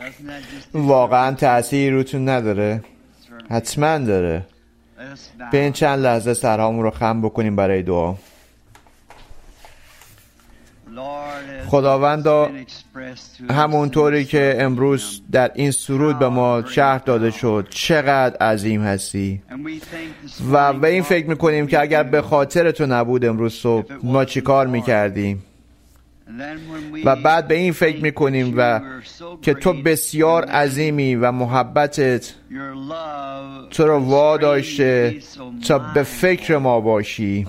واقعا تأثیری روتون نداره؟ حتما داره. به این چند لحظه سرهامون رو خم بکنیم برای دعا. خداوندا، همونطوری که امروز در این سرود به ما شرح داده شد چقدر عظیم هستی و به این فکر میکنیم که اگر به خاطر تو نبود امروز صبح ما چی کار میکردیم، و بعد به این فکر میکنیم و که تو بسیار عظیمی و محبتت تو رو واداشته تا به فکر ما باشی،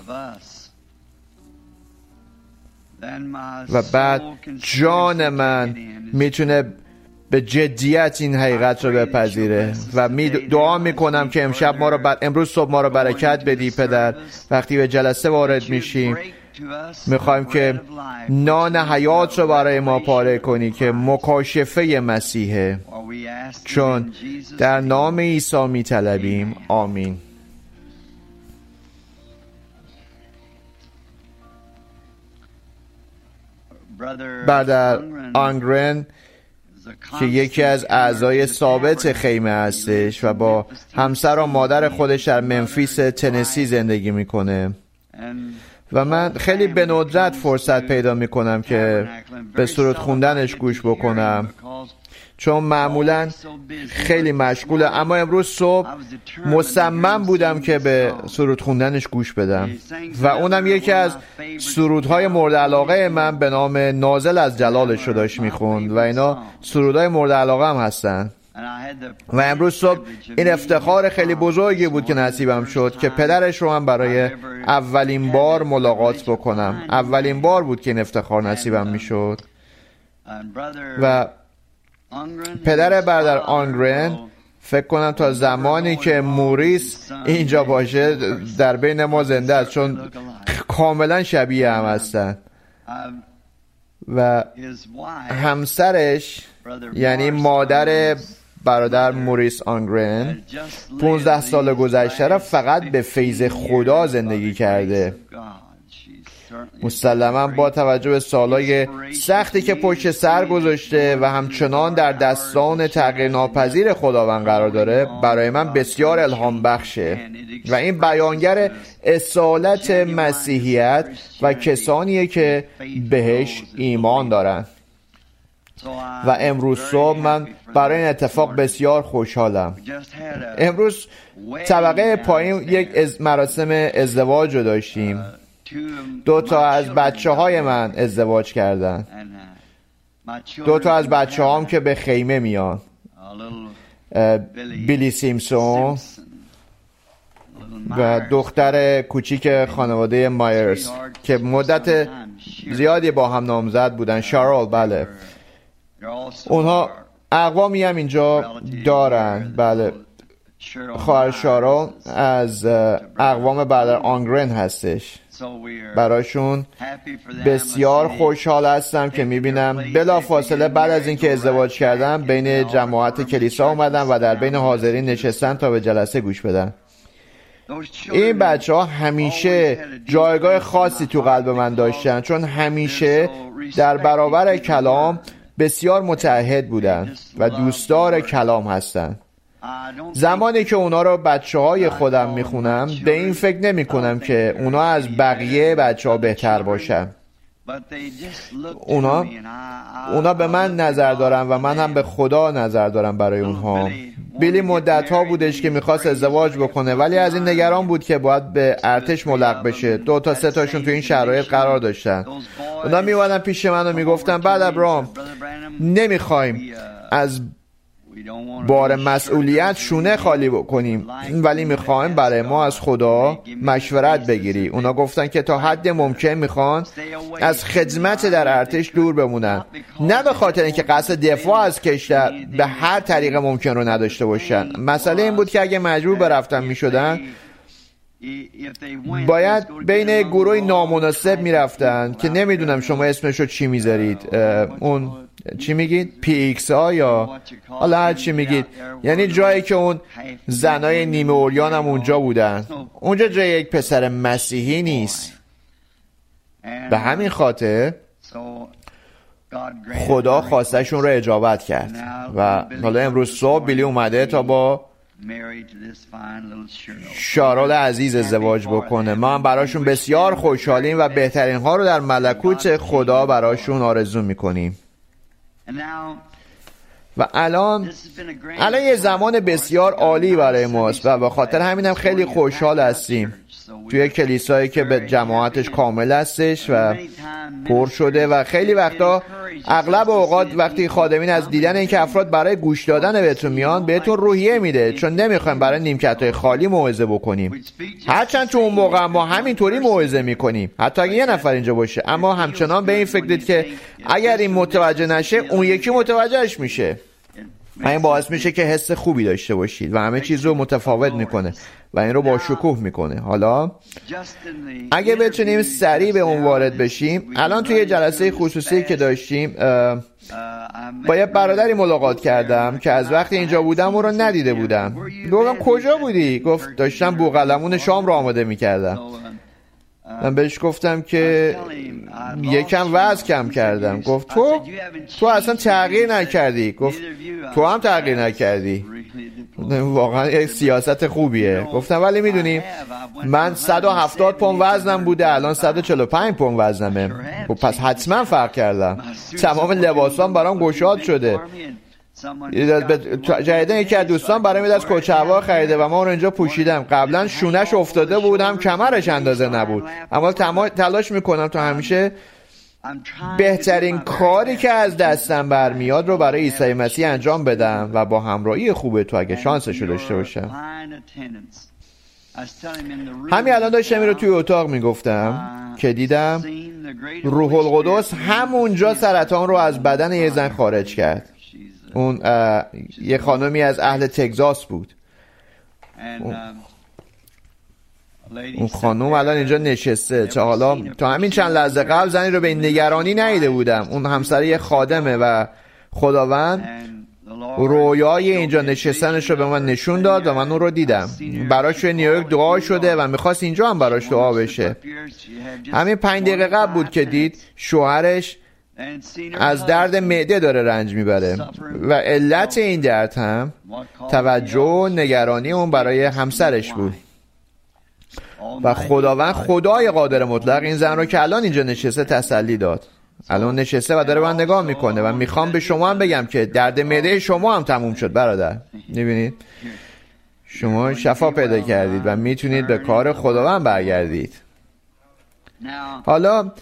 و بعد جان من میتونه به جدیت این حقیقت رو بپذیره و دعا میکنم که امشب ما رو امروز صبح ما رو برکت بدی پدر. وقتی به جلسه وارد میشیم میخوایم که نان حیات رو برای ما پاره کنی که مکاشفه مسیحه، چون در نام عیسی میطلبیم. آمین. برادر آنگرن که یکی از اعضای ثابت خیمه هستش و با همسر و مادر خودش در منفیس تنسی زندگی میکنه و من خیلی به ندرت فرصت پیدا میکنم که به سرود خوندنش گوش بکنم، چون معمولا خیلی مشغوله، اما امروز صبح مصمم بودم که به سرود خوندنش گوش بدم و اونم یکی از سرودهای مورد علاقه من به نام نازل از جلالش رو داشت میخوند و اینا سرودهای مورد علاقه هم هستن. و امروز صبح این افتخار خیلی بزرگی بود که نصیبم شد که پدرش رو هم برای اولین بار ملاقات بکنم. اولین بار بود که این افتخار نصیبم میشد و پدر برادر آنگرن فکر کنم تا زمانی که موریس اینجا باشه در بین ما زنده است، چون کاملا شبیه هم هستن. و همسرش یعنی مادر برادر موریس آنگرن 15 سال گذشته را فقط به فیض خدا زندگی کرده. مسلماً با توجه به سالهای سختی که پشت سر گذاشته و همچنان در دستان تغییر ناپذیر خداوند قرار داره، برای من بسیار الهام بخشه و این بیانگر اصالت مسیحیت و کسانیه که بهش ایمان دارن. و امروز صبح من برای این اتفاق بسیار خوشحالم. امروز طبقه پایین یک مراسم ازدواج رو داشتیم. 2 از بچه های من ازدواج کردن. 2 از بچه هام که به خیمه میان، بیلی سیمسون و دختر کوچیک خانواده مایرز که مدت زیادی با هم نامزد بودن، شارل. بله، اونها اقوامی هم اینجا دارن. بله، خواهر شارل از اقوام برادر آنگرن هستش. براشون بسیار خوشحال هستم که میبینم بلافاصله بعد از اینکه ازدواج کردم بین جماعت کلیسا اومدن و در بین حاضرین نشستن تا به جلسه گوش بدن. این بچه ها همیشه جایگاه خاصی تو قلب من داشتن، چون همیشه در برابر کلام بسیار متعهد بودن و دوستدار کلام هستن. زمانی که اونا رو بچه های خودم میخونم به این فکر نمی کنم که اونا از بقیه بچه ها بهتر باشن. اونا به من نظر دارن و من هم به خدا نظر دارم برای اونها. بیلی مدت ها بودش که میخواست ازدواج بکنه، ولی از این نگران بود که باید به ارتش ملحق بشه. 2 تا 3 تاشون تو این شرایط قرار داشتن. اونا میومدن پیش من و میگفتن بعد ابراهام نمیخوایم از بار مسئولیت شونه خالی بکنیم، ولی میخوایم برای ما از خدا مشورت بگیری. اونا گفتن که تا حد ممکن میخوان از خدمت در ارتش دور بمونن، نه به خاطر اینکه قصد دفاع از کشور به هر طریق ممکن رو نداشته باشن. مسئله این بود که اگه مجبور به رفتن میشدن باید بین گروه نامناسب میرفتن که نمیدونم شما اسمشو چی میذارید، اون چی میگید؟ PXA یا حالا هر چی میگید، یعنی جایی که اون زنای نیمه اوریان هم اونجا بودن. اونجا جای یک پسر مسیحی نیست. به همین خاطر خدا خواستشون رو اجابت کرد و حالا امروز صبح بیلی اومده تا با شارال عزیز ازدواج بکنه. ما هم براشون بسیار خوشحالیم و بهترین ها رو در ملکوت خدا براشون آرزو میکنیم. و الان یه زمان بسیار عالی برای ماست و به خاطر همینم خیلی خوشحال هستیم توی کلیسایی که به جماعتش کامل هستش و پر شده و خیلی وقتا اغلب اوقات وقتی خادمین از دیدن اینکه افراد برای گوش دادن بهتون میان بهتون روحیه میده، چون نمیخوایم برای نیمکت‌های خالی موعظه بکنیم. هرچند تو اون موقع ما همینطوری موعظه میکنیم حتی اگه یه نفر اینجا باشه، اما همچنان به این فکر دید که اگر این متوجه نشه اون یکی متوجهش میشه. این باعث میشه که حس خوبی داشته باشید و همه چیز رو متفاوت میکنه و این رو با شکوه میکنه. حالا اگه بتونیم سریع به اون وارد بشیم، الان توی جلسه خصوصی که داشتیم با یه برادری ملاقات کردم که از وقتی اینجا بودم اون رو ندیده بودم. گفتم کجا بودی؟ گفت داشتم بوقلمون شام رو آماده میکردم. من بهش گفتم که یکم وزن کم کردم. گفت تو اصلا تغییر نکردی. گفت تو هم تغییر نکردی. واقعا یک سیاست خوبیه. گفتم ولی میدونی من 170 پوند وزنم بوده، الان 145 پوند وزنمه. پس حتما فرق کردم. تمام لباسام برام گشاد شده. جدیدن یکی از دوستان برای من از کوچه‌ها خریده و ما اون اینجا پوشیدم. قبلا شونش افتاده بودم، کمرش اندازه نبود، اما تلاش میکنم تا همیشه بهترین کاری که از دستم برمیاد رو برای عیسی مسیح انجام بدم و با همراهی خوبه تو اگه شانسشو داشته باشم. همین الان داشتم این رو توی اتاق میگفتم که دیدم روح القدس همونجا سرطان رو از بدن یه زن خارج کرد. اون یه خانمی از اهل تگزاس بود. اون خانم الان اینجا نشسته. چه حالا تا همین چند لحظه قبل زنی رو به این نگرانی ندیده بودم. اون همسر یه خادمه و خداوند رویای اینجا نشستنش رو به من نشون داد و من اون رو دیدم. براش توی نیویورک دعا شده و میخواست اینجا هم براش دعا بشه. همین 5 دقیقه قبل بود که دید شوهرش از درد معده داره رنج میبره و علت این درد هم توجه و نگرانی اون برای همسرش بود و خداوند خدای قادر مطلق این زن رو که الان اینجا نشسته تسلی داد. الان نشسته و داره من نگاه میکنه و میخوام به شما هم بگم که درد معده شما هم تموم شد برادر. میبینید شما شفا پیدا کردید و میتونید به کار خداوند برگردید. حالا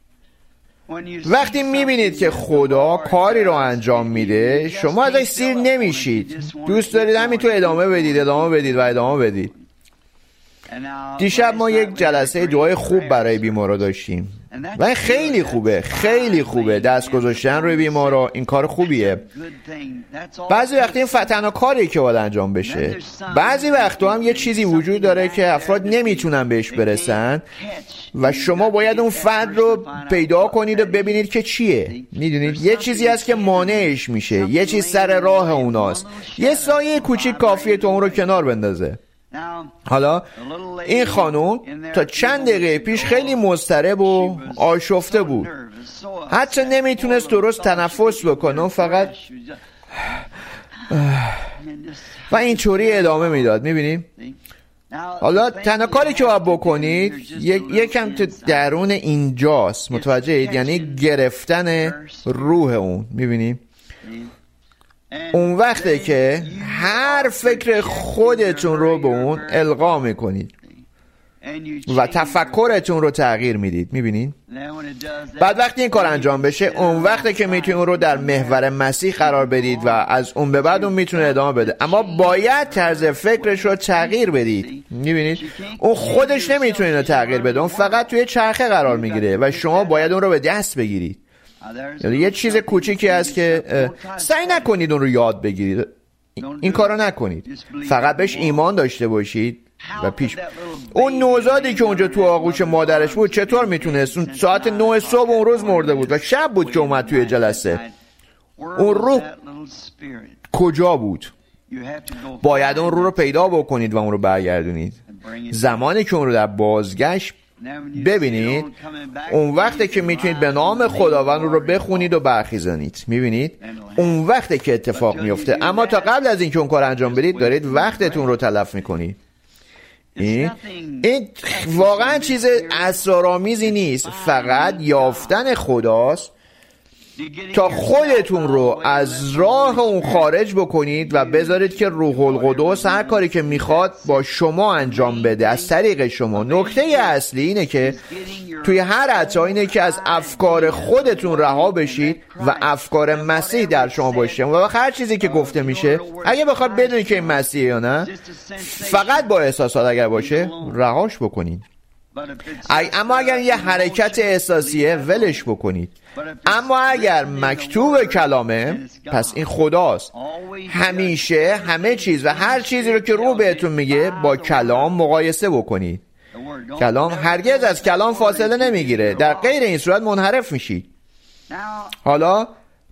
وقتی میبینید که خدا کاری رو انجام میده شما ازش سیر نمیشید، دوست دارید همینطور ادامه بدید. دیشب ما یک جلسه دعای خوب برای بیمارا داشتیم و این خیلی خوبه دست گذاشتن روی بیمارا. این کار خوبیه. بعضی وقتی این تنها کاریه که باید انجام بشه. بعضی وقتا هم یه چیزی وجود داره که افراد نمیتونن بهش برسن و شما باید اون فرد رو پیدا کنید و ببینید که چیه. میدونید یه چیزی هست که مانعش میشه، یه چیز سر راه اوناست. یه سایه کوچیک کافیه تو اون رو کنار بندازه. حالا این خانوم تا چند دقیقه پیش خیلی مضطرب و آشفته بود، حتی نمیتونست درست تنفس بکنه، فقط و اینطوری ادامه میداد. میبینیم حالا تنها کاری که باید بکنید یکم تو درون اینجاست، متوجهید؟ یعنی گرفتن روح اون. میبینیم اون وقته که هر فکر خودتون رو به اون القا میکنید و تفکرتون رو تغییر میدید. میبینید بعد وقتی این کار انجام بشه اون وقته که میتونید اون رو در محور مسیح قرار بدید و از اون به بعد اون میتونه ادامه بده، اما باید طرز فکرش رو تغییر بدید. میبینید اون خودش نمیتونه اینو تغییر بده، اون فقط توی چرخه قرار میگیره و شما باید اون رو به دست بگیرید. یه چیز کوچیکی هست که سعی نکنید اون رو یاد بگیرید، این کارو نکنید، فقط بهش ایمان داشته باشید و پیش. اون نوزادی که اونجا تو آغوش مادرش بود چطور میتونست؟ اون ساعت 9 صبح اون روز مرده بود و شب بود که اومد توی جلسه. اون روح کجا بود؟ باید اون روح رو پیدا بکنید و اون رو برگردونید. زمانی که اون رو در بازگشت ببینید اون وقته که میتونید به نام خداوند رو بخونید و برخیزانید. میبینید اون وقته که اتفاق میفته، اما تا قبل از اینکه اون کار انجام بدید دارید وقتتون رو تلف میکنید. این واقعا چیز اسرارآمیزی نیست، فقط یافتن خداست تا خودتون رو از راه اون خارج بکنید و بذارید که روح القدس هر کاری که میخواد با شما انجام بده از طریق شما. نکته اصلی اینه که توی هر عطا اینه که از افکار خودتون رها بشید و افکار مسیح در شما باشه و هر چیزی که گفته میشه اگه بخواد بدونید که این مسیحه یا نه، فقط با احساسات اگر باشه رهاش بکنید. اما اگر یه حرکت احساسیه ولش بکنید. اما اگر مکتوب کلامه، پس این خداست. همیشه همه چیز و هر چیزی رو که رو بهتون میگه با کلام مقایسه بکنید. کلام هرگز از کلام فاصله نمیگیره، در غیر این صورت منحرف میشید. حالا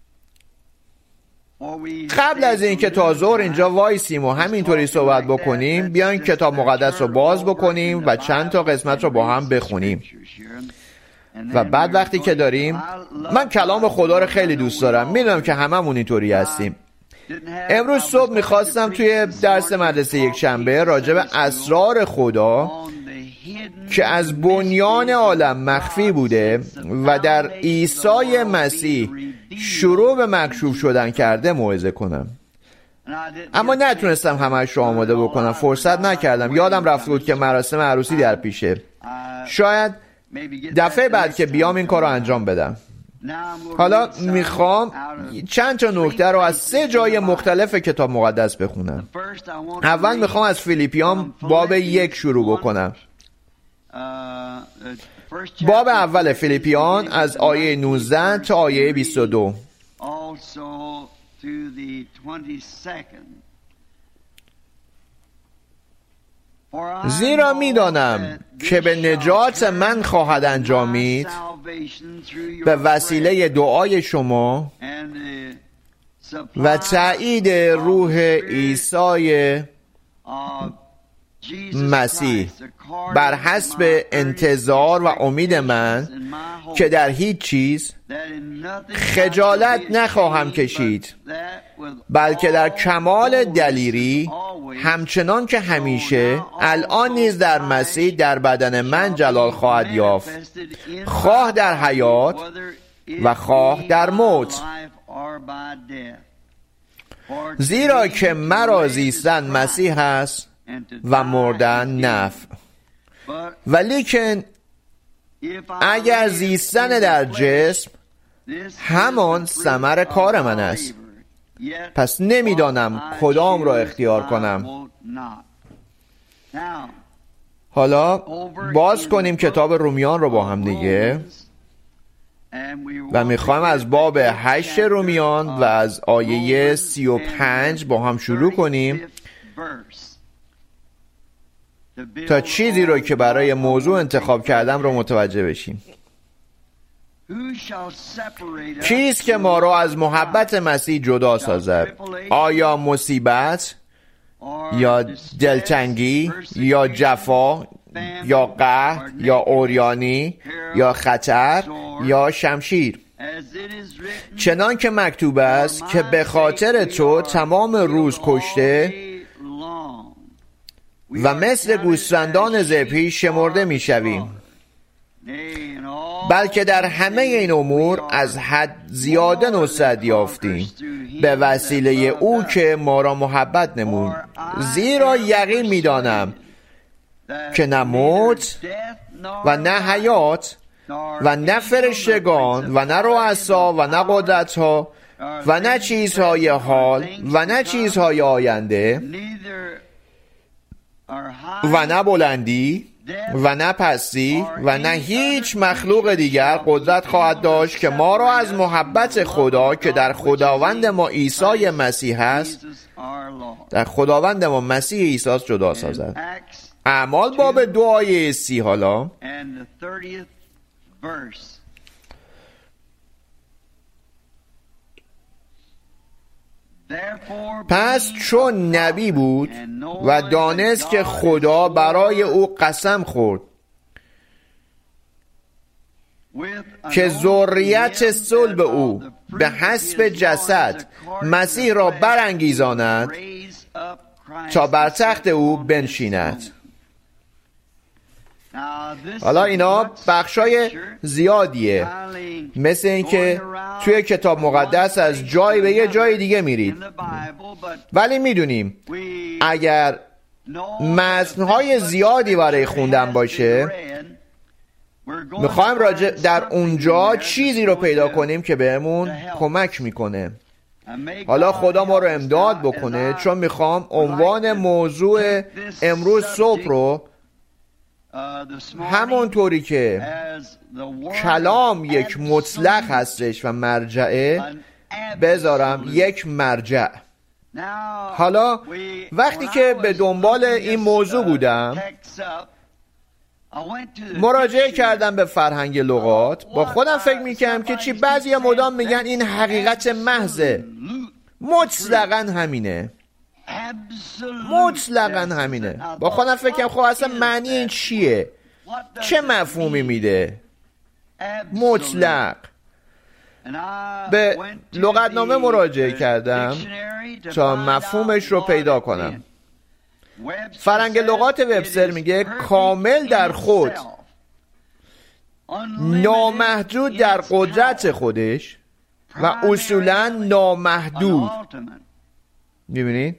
قبل از این که تا ظهر اینجا وایسیم و همینطوری صحبت بکنیم، بیاین کتاب مقدس رو باز بکنیم و چند تا قسمت رو با هم بخونیم. و بعد وقتی که داریم، من کلام خدا رو خیلی دوست دارم، میدونم که هممون اینطوری هستیم. امروز صبح میخواستم توی درس مدرسه یک شنبه راجع به اسرار خدا که از بنیان عالم مخفی بوده و در عیسی مسیح شروع به مکشوف شدن کرده موعظه کنم، اما نتونستم همه‌اش رو آماده بکنم، فرصت نکردم. یادم رفت بود که مراسم عروسی در پیشه. شاید دفعه بعد که بیام این کار رو انجام بدم. حالا میخوام چند تا نکته رو از 3 جای مختلف کتاب مقدس بخونم. اول میخوام از فیلیپیان باب 1 شروع بکنم. باب اول فیلیپیان از آیه 19 تا آیه 22. زیرا میدانم که به نجات من خواهد انجامید به وسیله دعای شما و تأیید روح عیسی مسیح بر حسب انتظار و امید من که در هیچ چیز خجالت نخواهم کشید، بلکه در کمال دلیری همچنان که همیشه الان نیز در مسیح در بدن من جلال خواهد یافت، خواه در حیات و خواه در موت. زیرا که مرا زیستن مسیح است و مردن نفع. ولیکن اگر زیستن در جسم همان ثمر کار من است، پس نمیدانم کدام را اختیار کنم. حالا باز کنیم کتاب رومیان رو با هم دیگه و میخوایم از باب 8 رومیان و از آیه 35 با هم شروع کنیم تا چیزی رو که برای موضوع انتخاب کردم رو متوجه بشیم. چیست که ما را از محبت مسیح جدا سازد؟ آیا مصیبت یا دلتنگی یا جفا یا قحط یا عریانی یا خطر یا شمشیر؟ چنان که مکتوب است که به خاطر تو تمام روز کشته و مثل گوسفندان ذبحی شمرده می شویم. بلکه در همه این امور از حد زیاده نصرت یافتیم به وسیله او که ما را محبت نمود. زیرا یقین می دانم که نه موت و نه حیات و نه فرشتگان و نه رؤسا و نه قدرت‌ها و نه چیزهای حال و نه چیزهای آینده و نه بلندی و نه پستی و نه هیچ مخلوق دیگر قدرت خواهد داشت که ما را از محبت خدا که در خداوند ما عیسی مسیح است، در خداوند ما مسیح عیسی جدا سازد. اعمال باب 2 آیه 30. حالا پس چون نبی بود و دانست که خدا برای او قسم خورد که ذریت صلب او به حسب جسد مسیح را برانگیزاند تا بر تخت او بنشیند. حالا اینا بخشای زیادیه، مثل اینکه توی کتاب مقدس از جای به یه جای دیگه میرید، ولی میدونیم اگر متنهای زیادی برای خوندن باشه میخوایم در اونجا چیزی رو پیدا کنیم که بهمون کمک میکنه. حالا خدا ما رو امداد بکنه، چون میخوام عنوان موضوع امروز صبح رو همونطوری که کلام یک مطلق هستش و مرجعه بذارم یک مرجع. حالا وقتی که به دنبال این موضوع بودم مراجعه کردم به فرهنگ لغات، با خودم فکر میکنم که چی بعضی مدام میگن این حقیقت محضه. مطلقاً همینه، مطلقاً همینه. با خودم فکر کنم خب اصلا معنی این چیه؟ چه مفهومی میده؟ مطلق. به لغتنامه مراجعه کردم تا مفهومش رو پیدا کنم. فرهنگ لغات وبستر میگه کامل در خود، نامحدود در قدرت خودش و اصولاً نامحدود. میبینید؟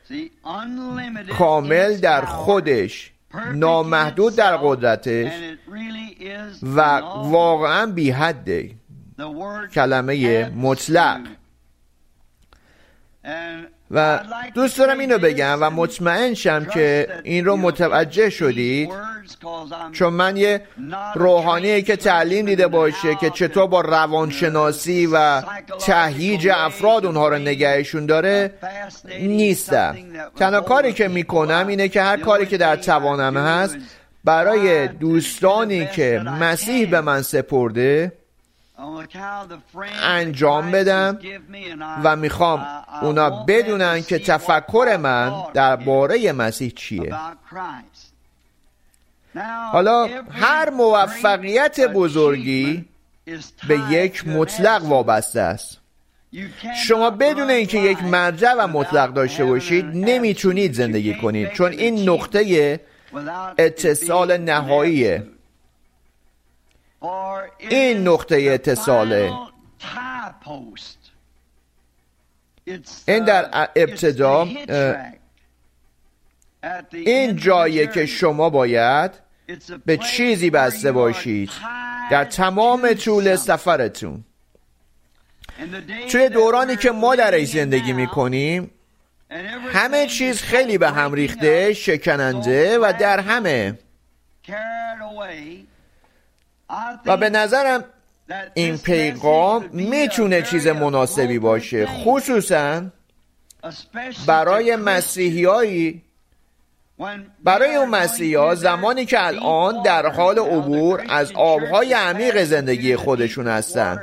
کامل در خودش، نامحدود در قدرتش و واقعاً بی حده. کلمه مطلق. و دوست دارم اینو بگم و مطمئن شم که این رو متوجه شدید، چون من یه روحانیه که تعلیم دیده باشه که چطور با روانشناسی و تهییج افراد اونها رو نگهشون داره نیستم. تنها کاری که میکنم اینه که هر کاری که در توانم هست برای دوستانی که مسیح به من سپرده انجام بدم و میخوام اونا بدونن که تفکر من درباره مسیح چیه. حالا هر موفقیت بزرگی به یک مطلق وابسته است. شما بدون اینکه یک مرجع و مطلق داشته باشید نمیتونید زندگی کنید، چون این نقطه اتصال نهاییه. این نقطه اتصاله. این در ابتدا این جاییه که شما باید به چیزی بسته باشید در تمام طول سفرتون. توی دورانی که ما درش زندگی میکنیم همه چیز خیلی به هم ریخته، شکننده و در همه، و به نظرم این پیغام میتونه چیز مناسبی باشه، خصوصا برای مسیحیایی، برای اون مسیحا زمانی که الان در حال عبور از آبهای عمیق زندگی خودشون هستن.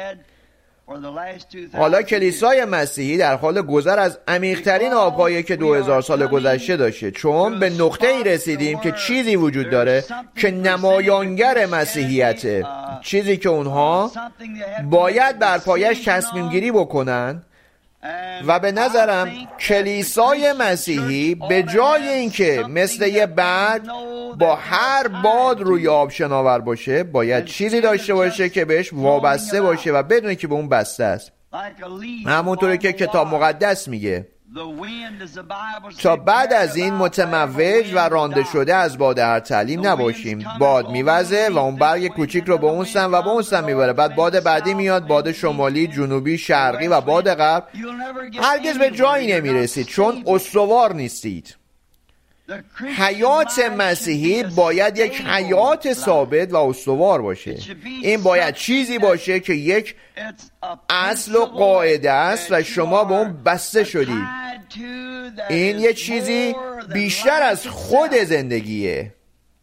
حالا کلیسای مسیحی در حال گذر از عمیق‌ترین آب‌هایی که 2000 سال گذشته داشته، چون به نقطه‌ای رسیدیم که چیزی وجود داره که نمایانگر مسیحیته، چیزی که اونها باید بر پایش تصمیم گیری بکنن. و به نظرم کلیسای مسیحی به جای اینکه مثل یه برگ با هر باد روی آب شناور باشه، باید چیزی داشته باشه که بهش وابسته باشه و بدونه که به اون بسته است. همونطوری که کتاب مقدس میگه تا بعد از این متموج و رانده شده از باد هر تعلیم نباشیم. باد میوزه و اون برگ کوچیک رو به اون سم و به اون سم میبره، بعد باد بعدی میاد، باد شمالی، جنوبی، شرقی و باد غرب. هرگز به جایی نمیرسید چون استوار نیستید. حیات مسیحی باید یک حیات ثابت و استوار باشه. این باید چیزی باشه که یک اصل و قاعده است و شما به اون بسته شدید. این یه چیزی بیشتر از خود زندگیه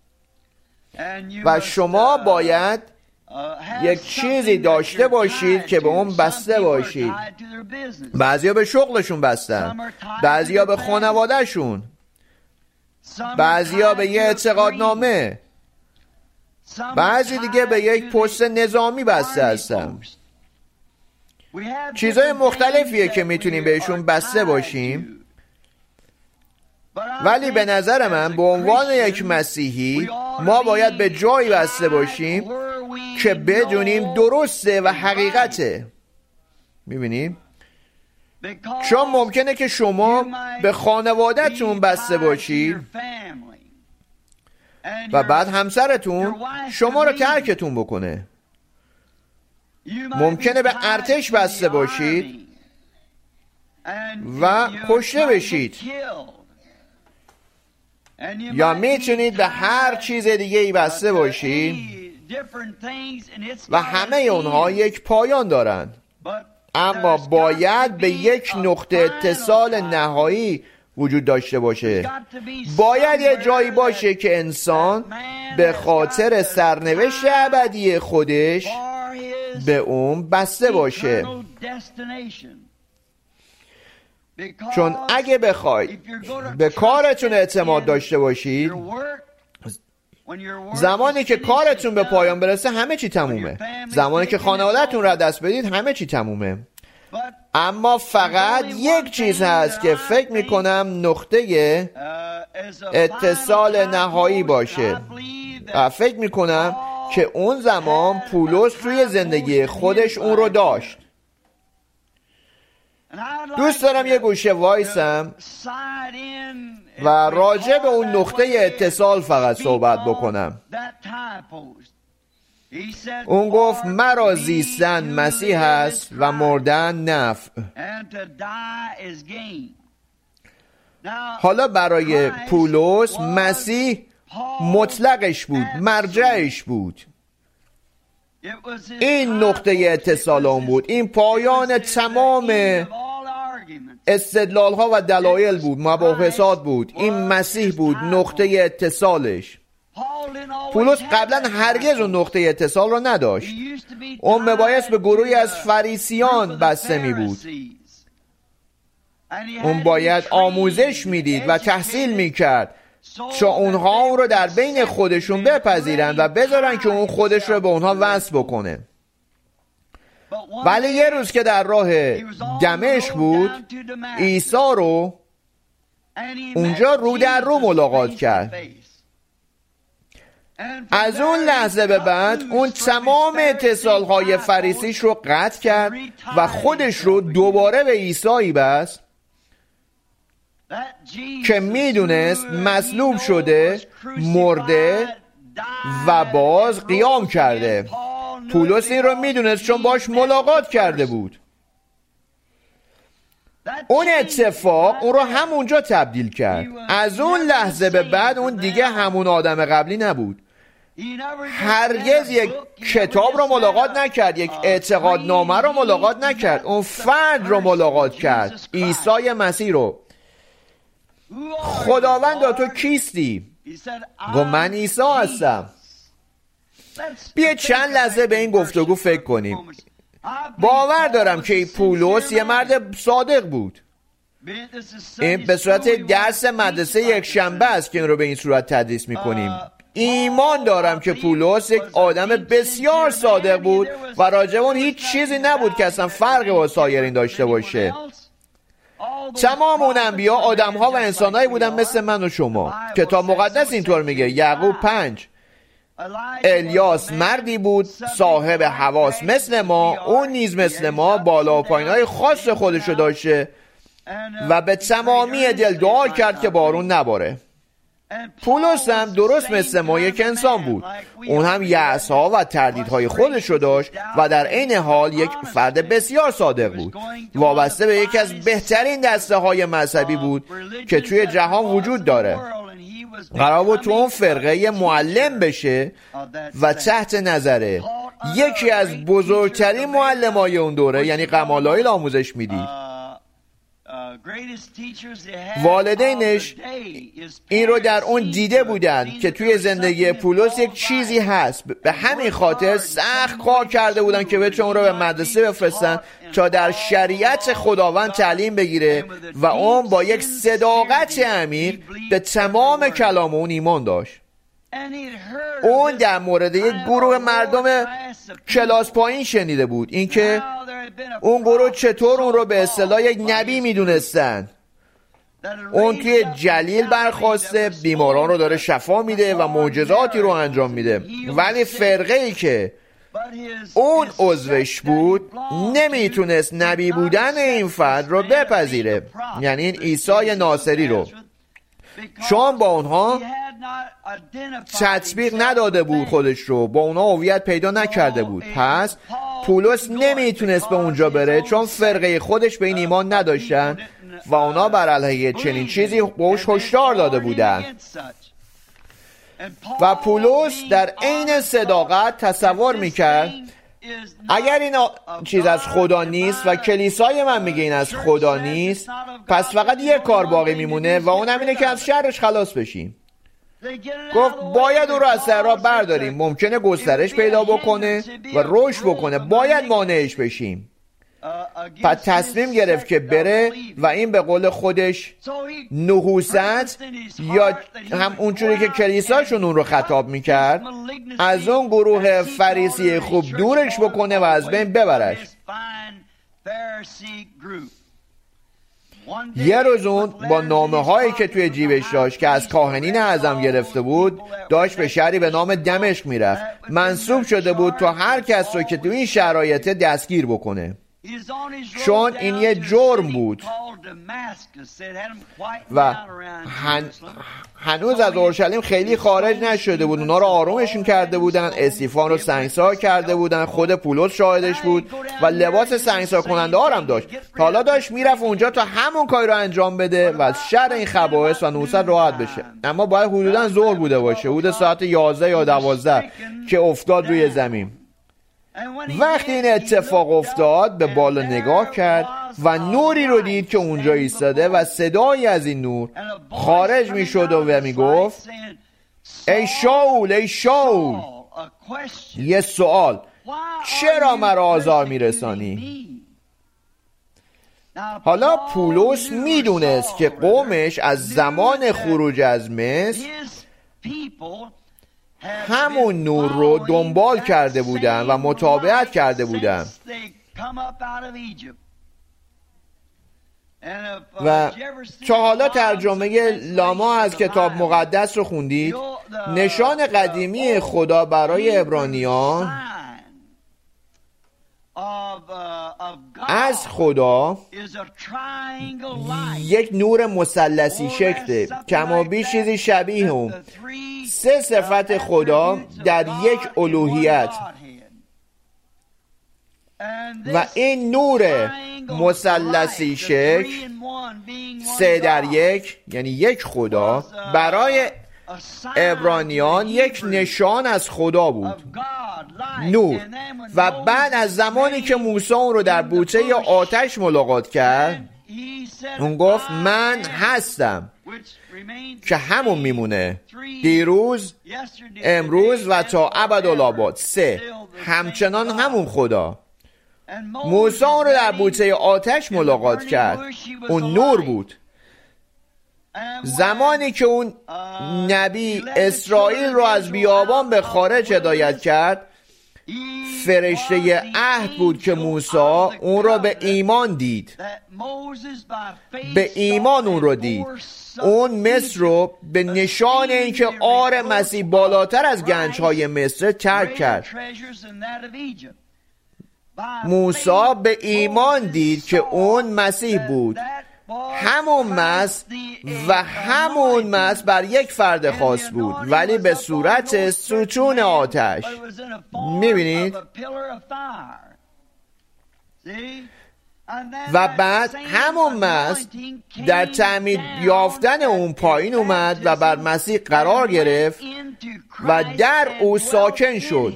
و شما باید یک چیزی داشته باشید که به اون بسته باشید. بعضیا به شغلشون بستن، بعضیا به خانوادهشون، بعضیا به یه اعتقادنامه، بعضی دیگه به یک پست نظامی بسته هستن. چیزهای مختلفیه که میتونیم بهشون بسته باشیم، ولی به نظر من به عنوان یک مسیحی ما باید به جایی بسته باشیم که بدونیم درسته و حقیقته. میبینیم؟ چون ممکنه که شما به خانواده‌تون بسته باشید و بعد همسرتون شما رو ترکتون بکنه. ممکنه به ارتش بسته باشید و کشته بشید، یا میتونید به هر چیز دیگه ای بسته باشید و همه اونها یک پایان دارن، اما باید به یک نقطه اتصال نهایی وجود داشته باشه. باید یه جایی باشه که انسان به خاطر سرنوشت ابدی خودش به اون بسته باشه. چون اگه بخواید به کارتون اعتماد داشته باشید، زمانی که کارتون به پایان برسه همه چی تمومه. زمانی که خانواده‌تون را دست بدید همه چی تمومه. اما فقط یک چیز هست که فکر میکنم نقطه اتصال نهایی باشه. فکر میکنم که اون زمان پولس توی زندگی خودش اون رو داشت. دوست دارم یه گوشه وایسم و راجع به اون نقطه اتصال فقط صحبت بکنم. اون گفت مرا زیستن مسیح است و مردن نفع. حالا برای پولس مسیح مطلقش بود، مرجعش بود. این نقطه اتصال اون بود، این پایان تمام استدلال ها و دلایل بود، مباحثات بود. این مسیح بود نقطه اتصالش. پولس قبلا هرگز اون نقطه اتصال رو نداشت. اون مباحث به گروهی از فریسیان بسته می بود. اون باید آموزش میدید و تحصیل میکرد چون اونها اون رو در بین خودشون بپذیرن و بذارن که اون خودش رو به اونها وصل بکنه. ولی یه روز که در راه دمشق بود، عیسی رو اونجا رو در رو ملاقات کرد. از اون لحظه به بعد اون تمام اتصالهای فریسیش رو قطع کرد و خودش رو دوباره به عیسی بست که میدونست مصلوب شده، مرده و باز قیام کرده. پولس این رو میدونست چون باش ملاقات کرده بود. اون اتفاق اون رو همونجا تبدیل کرد. از اون لحظه به بعد اون دیگه همون آدم قبلی نبود. هرگز یک کتاب رو ملاقات نکرد، یک اعتقادنامه رو ملاقات نکرد. اون فرد رو ملاقات کرد، عیسی مسیح رو. خداوند تو کیستی؟ گفت من عیسی هستم. بیا چند لحظه به این گفتگو فکر کنیم. باور دارم که پولس یه مرد صادق بود. این به صورت درس مدرسه یک شنبه است که این رو به این صورت تدریس میکنیم. ایمان دارم که پولس یک آدم بسیار صادق بود و راجع به اون هیچ چیزی نبود که اصلا فرقی با سایرین داشته باشه. تمام اون انبیا آدم‌ها و انسان‌هایی بودن مثل من و شما. کتاب مقدس اینطور میگه. یعقوب 5 الیاس مردی بود صاحب حواس مثل ما، اون نیز مثل ما بالا و پایین‌های خاص خودشو داشته و به تمامی دل دعا کرد که بارون نباره. پولس هم درست مثل ما یک انسان بود. اون هم یأس‌ها و تردیدهای خودش رو داشت و در عین حال یک فرد بسیار صادق بود. وابسته به یکی از بهترین دسته‌های مذهبی بود که توی جهان وجود داره. قرار بود تو اون فرقه معلم بشه و تحت نظره یکی از بزرگترین معلمای اون دوره یعنی قمالایل آموزش میدید. والدینش این رو در اون دیده بودن که توی زندگی پولس یک چیزی هست. به همین خاطر سخت کار کرده بودن که بتونن اون رو به مدرسه بفرستن تا در شریعت خداوند تعلیم بگیره و اون با یک صداقت عمیق به تمام کلام اون ایمان داشت. اون در مورد یک گروه مردم کلاس پایین شنیده بود، اینکه اون گروه چطور اون رو به اصطلاح یک نبی میدونستن. اون توی جلیل برخواسته، بیماران رو داره شفا میده و معجزاتی رو انجام میده، ولی فرقه ای که اون عضوش بود نمیتونست نبی بودن این فرد رو بپذیره، یعنی این عیسی ناصری رو، چون با اونها تطبیق نداده بود خودش رو، با اونها هویت پیدا نکرده بود. پس پولس نمیتونست به اونجا بره چون فرقه خودش به این ایمان نداشتن و اونا بر علیه چنین چیزی بهش هشدار داده بودن. و پولس در عین صداقت تصور میکرد اگر این چیز از خدا نیست و کلیسای من میگه این از خدا نیست، پس فقط یک کار باقی میمونه و اونم اینه که از شرش خلاص بشیم. گفت باید اون رو از سر راه برداریم، ممکنه گسترش پیدا بکنه و رشد بکنه، باید مانعش بشیم. پس تصمیم گرفت که بره و این به قول خودش نحوست، یا هم اونجوری که کلیساشون اون رو خطاب میکرد، از اون گروه فریسی خوب دورش بکنه و از بین ببرش. یه روز اون با نامه هایی که توی جیبش داشت که از کاهنین اعظم گرفته بود، داشت به شهری به نام دمشق میرفت. منصوب شده بود تا هر کس رو که توی این شرایط دستگیر بکنه، چون این یه جرم بود و هنوز از اورشلیم خیلی خارج نشده بود. اونا رو آرومشون کرده بودن، استیفان رو سنگسار کرده بودن، خود پولس شاهدش بود و لباس سنگسار کننده ها هم داشت. حالا داشت میرفت اونجا تا همون کاری رو انجام بده و از شر این خبائث و نحوست راحت بشه. اما باید حدودا ظهر بوده باشه، حدود ساعت 11 یا 12 که افتاد روی زمین. وقتی این اتفاق افتاد به بالا نگاه کرد و نوری رو دید که اونجا ایستاده و صدایی از این نور خارج می شد و می گفت ای شاول، ای شاول. یه سوال، چرا مرا آزار می رسانی؟ حالا پولس می دونست که قومش از زمان خروج از مصر همون نور رو دنبال کرده بودن و متابعت کرده بودن و تا حالا ترجمه لاما از کتاب مقدس رو خوندید، نشان قدیمی خدا برای عبرانیان از خدا یک نور مثلثی شکله، کما بیش چیزی شبیه اون. سه صفت خدا در یک الوهیت و این نور مثلثی شکل 3 در 1 یعنی یک خدا برای عبرانیان یک نشان از خدا بود، نور. و بعد از زمانی که موسی اون رو در بوته یا آتش ملاقات کرد، اون گفت من هستم، که همون میمونه، دیروز، امروز و تا ابدالآباد. 3 همچنان همون خدا. موسی اون رو در بوته آتش ملاقات کرد، اون نور بود. زمانی که اون نبی اسرائیل رو از بیابان به خارج هدایت کرد، فرشته عهد بود که موسی اون رو به ایمان دید، به ایمان اون رو دید. اون مصر رو به نشان اینکه آر مسیح بالاتر از گنج‌های مصر ترک کرد. موسی به ایمان دید که اون مسیح بود، همون مس و همون مس بر یک فرد خاص بود، ولی به صورت ستون آتش. میبینید؟ و بعد همون مس در تعمید یافتن اون پایین اومد و بر مسیح قرار گرفت و در او ساکن شد.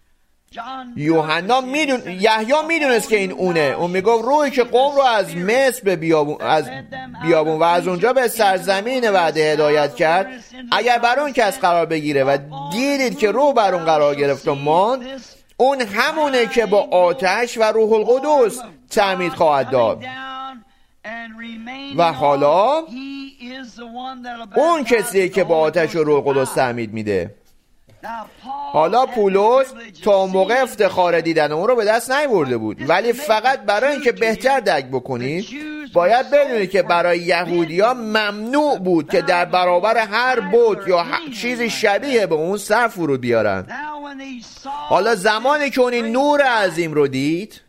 یحیی میدونست که این اونه. اون میگفت روحی که قوم رو از مصر به بیابون و از اونجا به سرزمین وعده هدایت کرد، اگر بر اون کس قرار بگیره و دیدید که روح بر اون قرار گرفت و ماند، اون همونه که با آتش و روح القدس تعمید خواهد داد. و حالا اون کسیه که با آتش و روح القدس تعمید میده. حالا پولس تا موقع افتخار دیدن اون رو به دست نیاورده بود، ولی فقط برای اینکه بهتر درک بکنید باید بدونید که برای یهودی‌ها ممنوع بود که در برابر هر بت یا چیزی شبیه به اون سر فرود بیارن. حالا زمانی که اون این نور عظیم رو دید،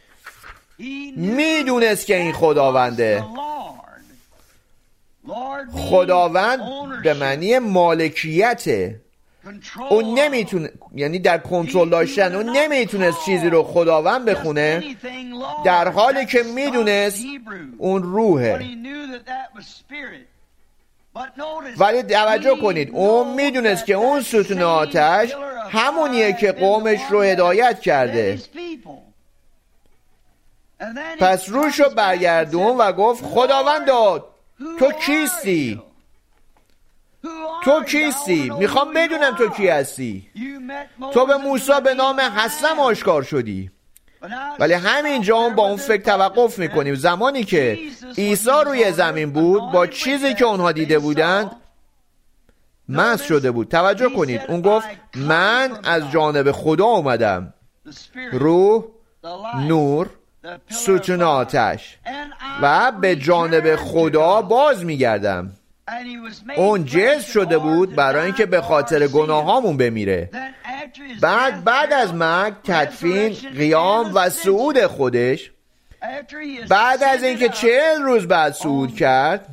میدونست که این خداونده. خداوند به معنی مالکیته. اون نمیتونه، یعنی در کنترل داشتن، اون نمیتونست چیزی رو خداوند بخونه در حالی که میدونست اون روحه. ولی توجه کنید، اون میدونست که اون ستون آتش همونیه که قومش رو هدایت کرده. پس روشو برگردون و گفت خداوندا تو کیستی؟ تو کیستی؟ میخوام بدونم تو کی هستی. تو به موسی به نام هستم آشکار شدی. ولی همینجا اون با اون فکر توقف میکنیم. زمانی که عیسی روی زمین بود با چیزی که اونها دیده بودند مسح شده بود. توجه کنید، اون گفت من از جانب خدا اومدم، روح، نور، ستون آتش، و به جانب خدا باز میگردم. اون جذب شده بود برای اینکه به خاطر گناهامون بمیره. بعد از مرگ، تدفین، قیام و صعود خودش، بعد از اینکه 40 روز بعد صعود کرد،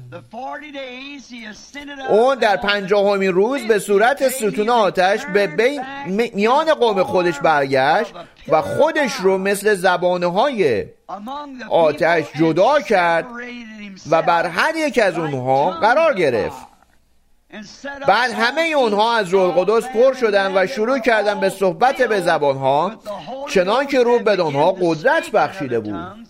اون در 50مین روز به صورت ستون آتش به میان قوم خودش برگشت و خودش رو مثل زبانه‌های آتش جدا کرد و بر هر یک از اونها قرار گرفت. بعد همه اونها از روح القدس پر شدن و شروع کردن به صحبت به زبانها، چنان که روح به آنها قدرت بخشیده بود.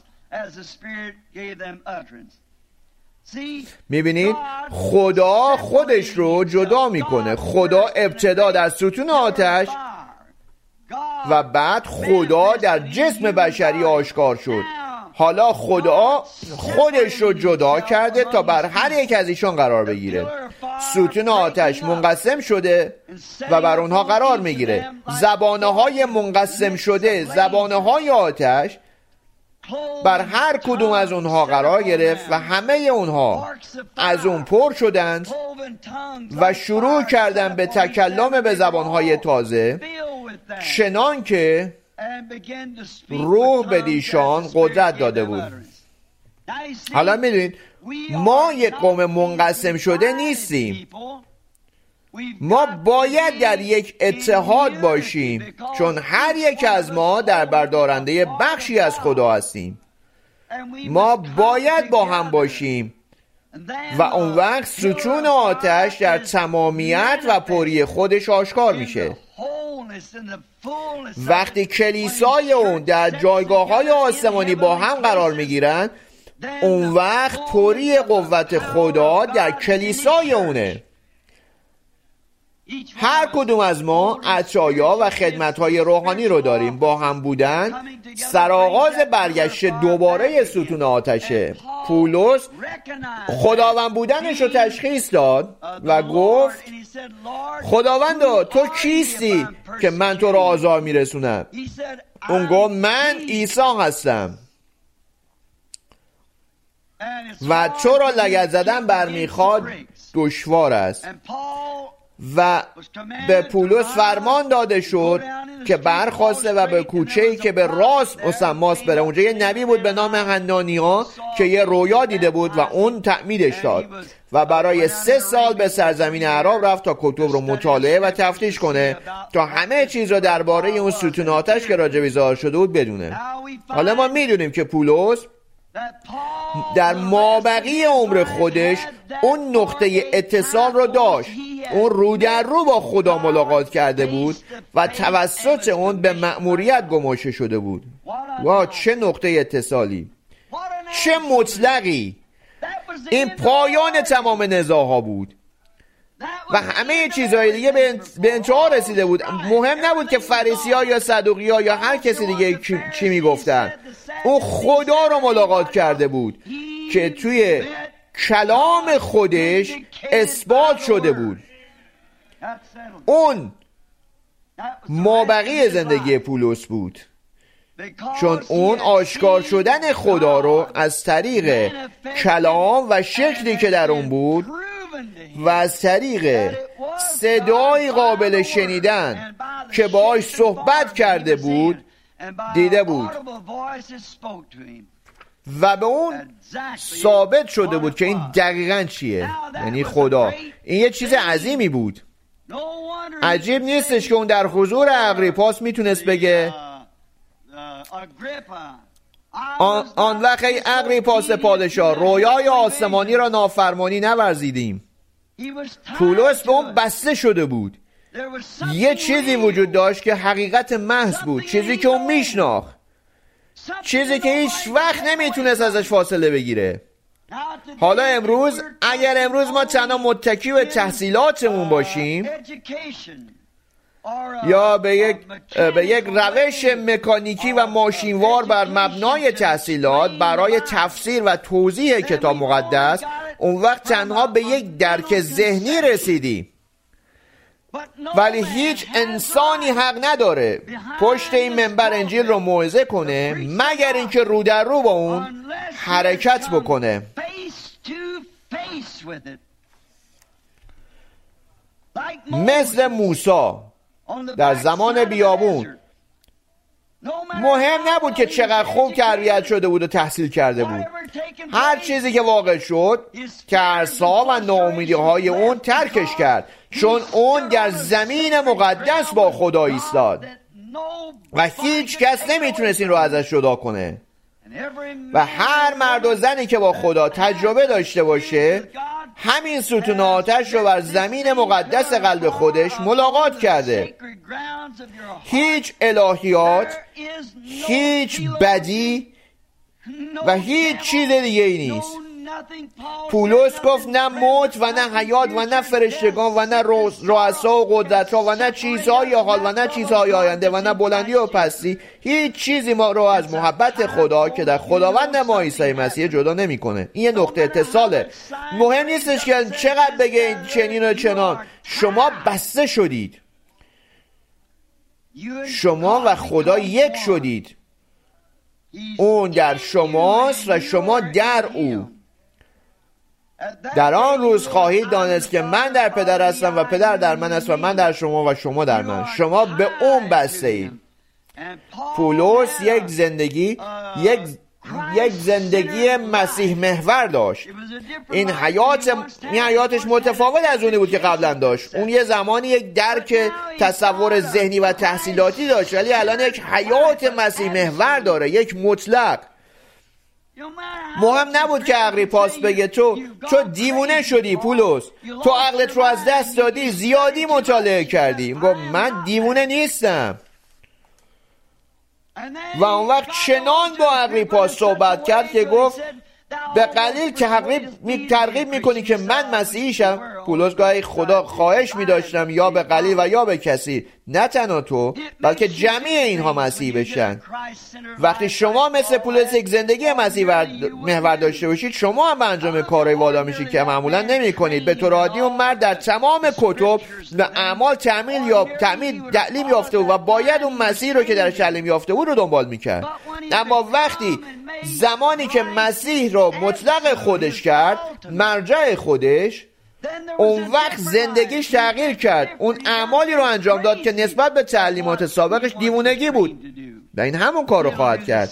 میبینید خدا خودش رو جدا میکنه. خدا ابتدا در ستون آتش و بعد خدا در جسم بشری آشکار شد. حالا خدا خودش رو جدا کرده تا بر هر یک از ایشان قرار بگیره. ستون آتش منقسم شده و بر اونها قرار میگیره. زبانه‌های منقسم شده، زبانه‌های آتش، بر هر کدوم از اونها قرار گرفت و همه اونها از اون پر شدند و شروع کردند به تکلم به زبانهای تازه، چنان که روح به دیشان قدرت داده بود. حالا میدونید ما یک قوم منقسم شده نیستیم. ما باید در یک اتحاد باشیم، چون هر یک از ما در بردارنده بخشی از خدا هستیم. ما باید با هم باشیم و اون وقت ستون آتش در تمامیت و پری خودش آشکار میشه. وقتی کلیسای اون در جایگاه‌های آسمانی با هم قرار میگیرن، اون وقت پری قوت خدا در کلیسای اونه. هر کدوم از ما عطایا و خدمت‌های روحانی رو داریم. با هم بودن سرآغاز برگشت دوباره ستون آتشه. پولس خداوند بودنش رو تشخیص داد و گفت خداوندا تو کیستی که من تو رو آزار میرسونم؟ اون گفت من عیسی هستم و تو را لگد زدن برمیخواد دشوار است. و به پولس فرمان داده شد که برخاسته و به کوچه‌ای که به راست مسماس بره. اونجا یه نبی بود به نام حنانیا که یه رویا دیده بود و اون تعمیدش داد و برای 3 سال به سرزمین اعراب رفت تا کتب رو مطالعه و تفتیش کنه تا همه چیز رو درباره اون ستون آتش که راجع به ظاهر شده بود بدونه. حالا ما میدونیم که پولس در مابقی عمر خودش اون نقطه اتصال رو داشت. اون رو در رو با خدا ملاقات کرده بود و توسط اون به مأموریت گماشته شده بود. واه، چه نقطه اتصالی، چه مطلقی! این پایان تمام نزاعها بود و همه چیزهای دیگه به انتها رسیده بود. مهم نبود که فریسی‌ها یا صدوقی‌ها یا هر کسی دیگه چی میگفتن. اون خدا رو ملاقات کرده بود که توی کلام خودش اثبات شده بود. اون مابقی زندگی پولس بود، چون اون آشکار شدن خدا رو از طریق کلام و شکلی که در اون بود و از طریق صدای قابل شنیدن که باهاش صحبت کرده بود دیده بود و به اون ثابت شده بود که این دقیقاً چیه، یعنی خدا. این یه چیز عظیمی بود. عجیب نیستش که اون در حضور اغریپاس میتونست بگه آن وقت ای اغریپاس پادشاه، رویای آسمانی را نافرمانی نورزیدیم. پولس به اون بسته شده بود. یه چیزی وجود داشت که حقیقت محض بود، چیزی که اون میشناخت، چیزی که هیچ وقت نمیتونست ازش فاصله بگیره. حالا امروز اگر امروز ما تنها متکی به تحصیلاتمون باشیم یا به یک روش مکانیکی و ماشینوار بر مبنای تحصیلات برای تفسیر و توضیح کتاب مقدس، اون وقت تنها به یک درک ذهنی رسیدی. ولی هیچ انسانی حق نداره پشت این منبر انجیل رو موعظه کنه مگر اینکه رو در رو با اون حرکت بکنه. مثل موسی در زمان بیابون، مهم نبود که چقدر خوب تربیت شده بود و تحصیل کرده بود، هر چیزی که واقع شد ترس‌ها و ناامیدی‌های اون ترکش کرد، چون اون در زمین مقدس با خدا ایستاد و هیچ کس نمیتونست این رو ازش جدا کنه. و هر مرد و زنی که با خدا تجربه داشته باشه همین ستون آتش رو بر زمین مقدس قلب خودش ملاقات کرده. هیچ الهیات، هیچ بدی و هیچ چیز دیگه ای نیست. پولس گفت نه موت و نه حیات و نه فرشتگان و نه رؤسا و قدرت‌ها و نه چیزهای حال و نه چیزهای آینده و نه بلندی و پستی، هیچ چیزی ما رو از محبت خدا که در خداوند ما عیسی مسیح جدا نمی‌کنه. این یه نقطه اتصاله. مهم نیستش که چقدر بگه چنین و چنان، شما بسته شدید، شما و خدا یک شدید. اون در شماست و شما در او. در آن روز خواهید دانست که من در پدر هستم و پدر در من است و من در شما و شما در من. شما به اون بسته اید. پولس یک زندگی مسیح محور داشت. این حیاتش متفاوت از اونی بود که قبلا داشت. اون یه زمانی یک درک تصور ذهنی و تحصیلاتی داشت، ولی الان یک حیات مسیح محور داره، یک مطلق. مهم نبود که اغریپاس بگه تو دیوونه شدی پولس، تو عقلت رو از دست دادی، زیادی مطالعه کردی. گفت من دیوونه نیستم. و اون وقت چنان با اغریپاس صحبت کرد که گفت به قلیل ترغیب میکنی که من مسیحیشم. پولس گفت خدا خواهش میداشتم یا به قلیل و یا به کسی، نه تنها تو بلکه جمعی اینها مسیحی بشن. وقتی شما مثل پولس یک زندگی مسیح محور داشته باشید، شما هم به انجام کارهای وادار میشید که معمولا نمی کنید. به طور عادی اون مرد در تمام کتب و اعمال تعلیم یافته بود و باید اون مسیح رو که در تعلیم یافته بود رو دنبال میکرد. اما وقتی زمانی که مسیح رو مطلق خودش کرد، مرجع خودش، اون وقت زندگیش تغییر کرد. اون اعمالی رو انجام داد که نسبت به تعلیمات سابقش دیوونگی بود و این همون کار رو خواهد کرد.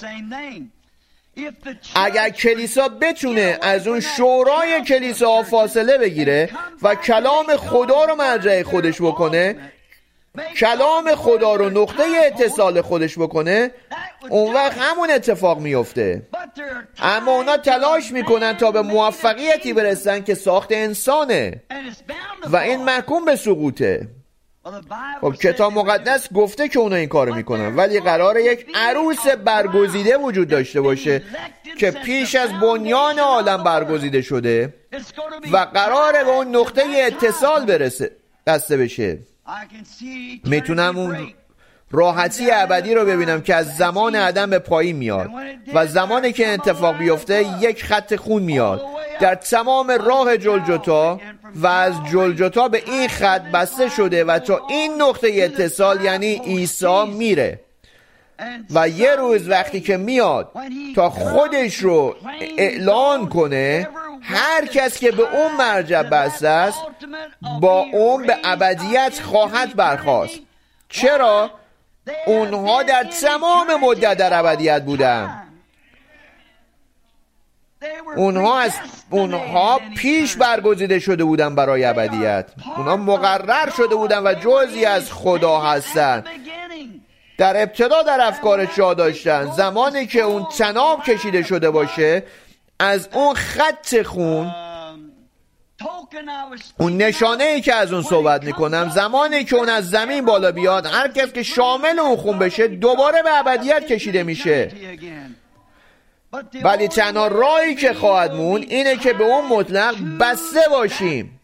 اگر کلیسا بتونه از اون شورای کلیسا فاصله بگیره و کلام خدا رو مرجع خودش بکنه، کلام خدا رو نقطه اتصال خودش بکنه، اون وقت همون اتفاق میفته. اما اونا تلاش میکنن تا به موفقیتی برسن که ساخت انسانه و این محکوم به سقوطه. خب کتاب مقدس گفته که اونا این کارو میکنن، ولی قراره یک عروس برگزیده وجود داشته باشه که پیش از بنیان عالم برگزیده شده و قراره به اون نقطه اتصال بسته بشه. میتونم اون راحتی ابدی رو ببینم که از زمان عدم به پایین میاد و زمانی که اتفاق بیفته یک خط خون میاد در تمام راه جلجتا و از جلجتا به این خط بسته شده و تا این نقطه اتصال یعنی عیسی میره و یه روز وقتی که میاد تا خودش رو اعلان کنه، هر کس که به اون مرجع بسته است با اون به ابدیت خواهد برخاست. چرا؟ اونها در تمام مدت در ابدیت بودن. اونها پیش برگزیده شده بودن برای ابدیت. اونها مقرر شده بودن و جزئی از خدا هستن. در ابتدا در افکار جا داشتن. زمانی که اون طناب کشیده شده باشه، از اون خط خون، اون نشانه‌ای که از اون صحبت میکنم، زمانی که اون از زمین بالا بیاد، هر کس که شامل اون خون بشه دوباره به ابدیت کشیده میشه. ولی تنها راهی که خواهد مون اینه که به اون مطلق بسته باشیم،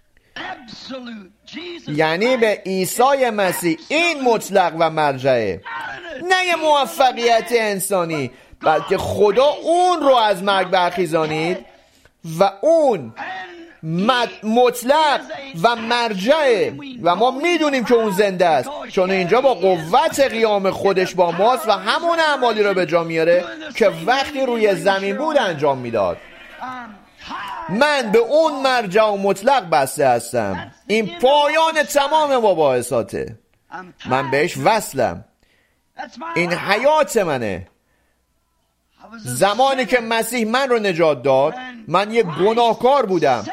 یعنی به عیسی مسیح. این مطلق و مرجعه، نه یه موفقیت انسانی، بلکه خدا اون رو از مرگ برخیزانید و اون مطلق و مرجعه و ما میدونیم که اون زنده است، چون اینجا با قوت قیام خودش با ماست و همون اعمالی رو به جا میاره که وقتی روی زمین بود انجام میداد. من به اون مرجع و مطلق بسته هستم. این پایان تمام مباحثاته. من بهش وصلم. این حیات منه. زمانی که مسیح من رو نجات داد، من یک گناهکار بودم.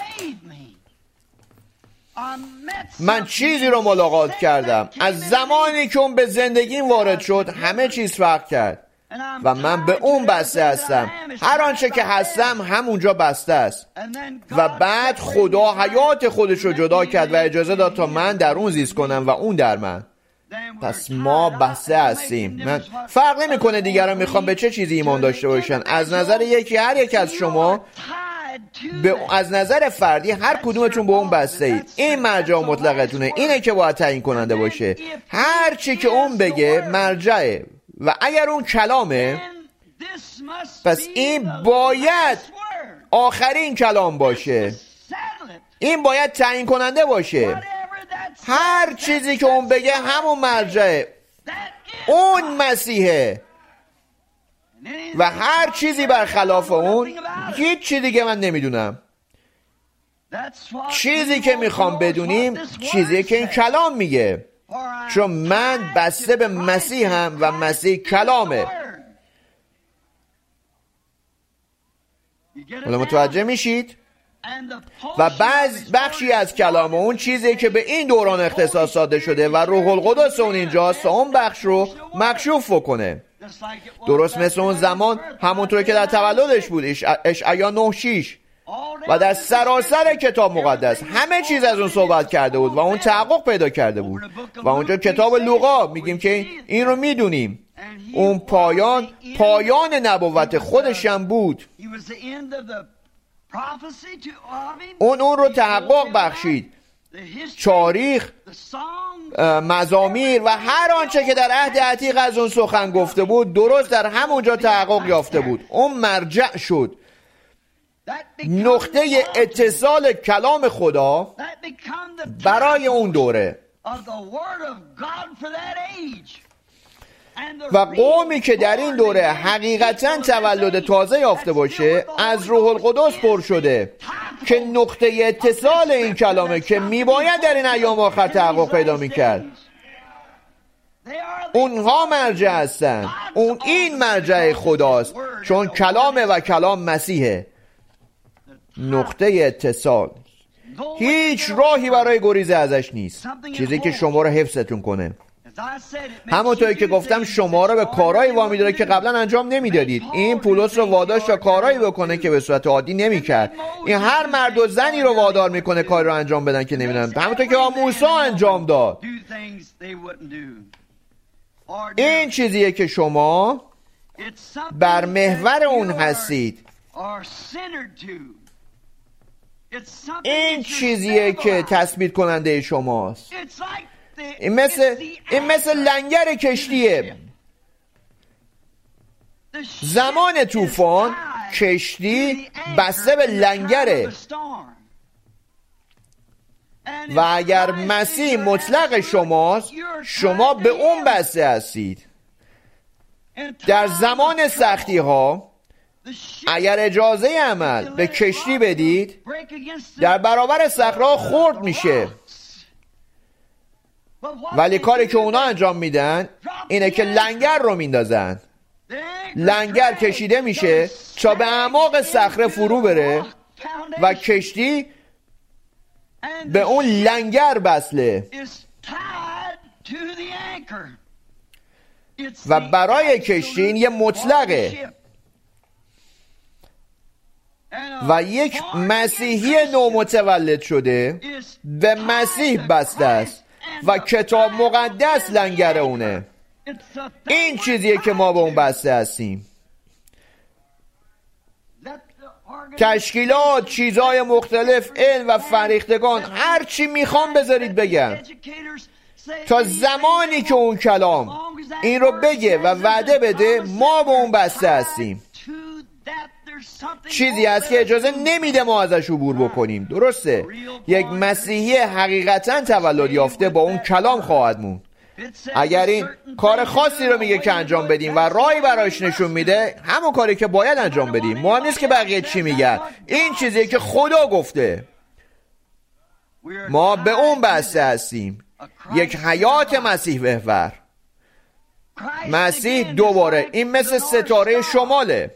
من چیزی رو ملاقات کردم. از زمانی که اون به زندگیم وارد شد همه چیز فرق کرد و من به اون بسته هستم. هر آنچه که هستم همونجا بسته است. و بعد خدا حیات خودش رو جدا کرد و اجازه داد تا من در اون زیست کنم و اون در من. پس ما بسته هستیم. من فرق نمیکنه دیگران میخوام به چه چیزی ایمان داشته باشن. از نظر هر یک از شما از نظر فردی هر کدومتون به اون بسته اید. این مرجع و مطلقتونه. اینه که باید تعیین کننده باشه. هر چی که اون بگه مرجعه و اگر اون کلامه، پس این باید آخرین کلام باشه. این باید تعیین کننده باشه. هر چیزی که اون بگه همون مرجعه. اون مسیحه و هر چیزی برخلاف اون هیچ چیزی دیگه من نمیدونم. چیزی که میخوام بدونیم چیزی که این کلام میگه، چون من بسته به مسیحم و مسیح کلامه. حالا متوجه میشید؟ و بخشی از کلام اون چیزی که به این دوران اختصاص داده شده و روح القدس اون اینجاست اون بخش رو مکشوف بکنه. درست مثل اون زمان همونطور که در تولدش بود، اشعیا 9:6 و در سراسر کتاب مقدس همه چیز از اون صحبت کرده بود و اون تحقق پیدا کرده بود. و اونجا کتاب لوقا میگیم که این رو میدونیم، اون پایان نبوت خودش هم بود. اون رو تحقق بخشید. تاریخ، مزامیر و هر آنچه که در عهد عتیق از اون سخن گفته بود درست در همونجا تحقق یافته بود. اون مرجع شد، نقطه اتصال کلام خدا برای اون دوره. و قومی که در این دوره حقیقتاً تولد تازه یافته باشه از روح القدس پر شده که نقطه اتصال این کلامه که میباید در این ایام آخر تحقق پیدا میکرد. اونها مرجع هستن. این مرجع خداست، چون کلامه و کلام مسیحه. نقطه اتصال، هیچ راهی برای گریز ازش نیست. چیزی که شما رو حفظتون کنه. همونطوری که گفتم شما رو به کارهایی وامی داره که قبلا انجام نمیدادید. این پولس رو واداشت تا کارهایی بکنه که به صورت عادی نمیکرد. این هر مرد و زنی رو وادار میکنه کاری رو انجام بدن که نمیدونن، همونطور که موسی انجام داد. این چیزیه که شما بر محور اون هستید. این چیزیه که تثبیت کننده شماست. این مثل لنگر کشتیه. زمان طوفان کشتی بسته به لنگره و اگر مسیح مطلق شماست، شما به اون بسته هستید. در زمان سختی ها اگر اجازه عمل به کشتی بدید، در برابر صخره‌ها خرد میشه. ولی کاری که اونا انجام میدن اینه که لنگر رو میندازن. لنگر کشیده میشه تا به اعماق صخره فرو بره و کشتی به اون لنگر وصله. و برای کشتی این یه مطلقه و یک مسیحی نومتولد شده به مسیح بسته است و کتاب مقدس لنگر اونه. این چیزیه که ما به اون بسته هستیم. تشکیلات، چیزهای مختلف، علم و فریختگان، هر چی میخوام بذارید بگم، تا زمانی که اون کلام این رو بگه و وعده بده، ما به اون بسته هستیم. چیزی هست که اجازه نمیده ما ازش عبور بکنیم. درسته؟ یک مسیحی حقیقتا تولد یافته با اون کلام خواهد موند. اگر این کار خاصی رو میگه که انجام بدیم و راهی برایش نشون میده، همون کاری که باید انجام بدیم. مهم نیست که بقیه چی میگن. این چیزی که خدا گفته. ما به اون بسته هستیم. یک حیات مسیح محور. مسیح دوباره این مثل ستاره شماله.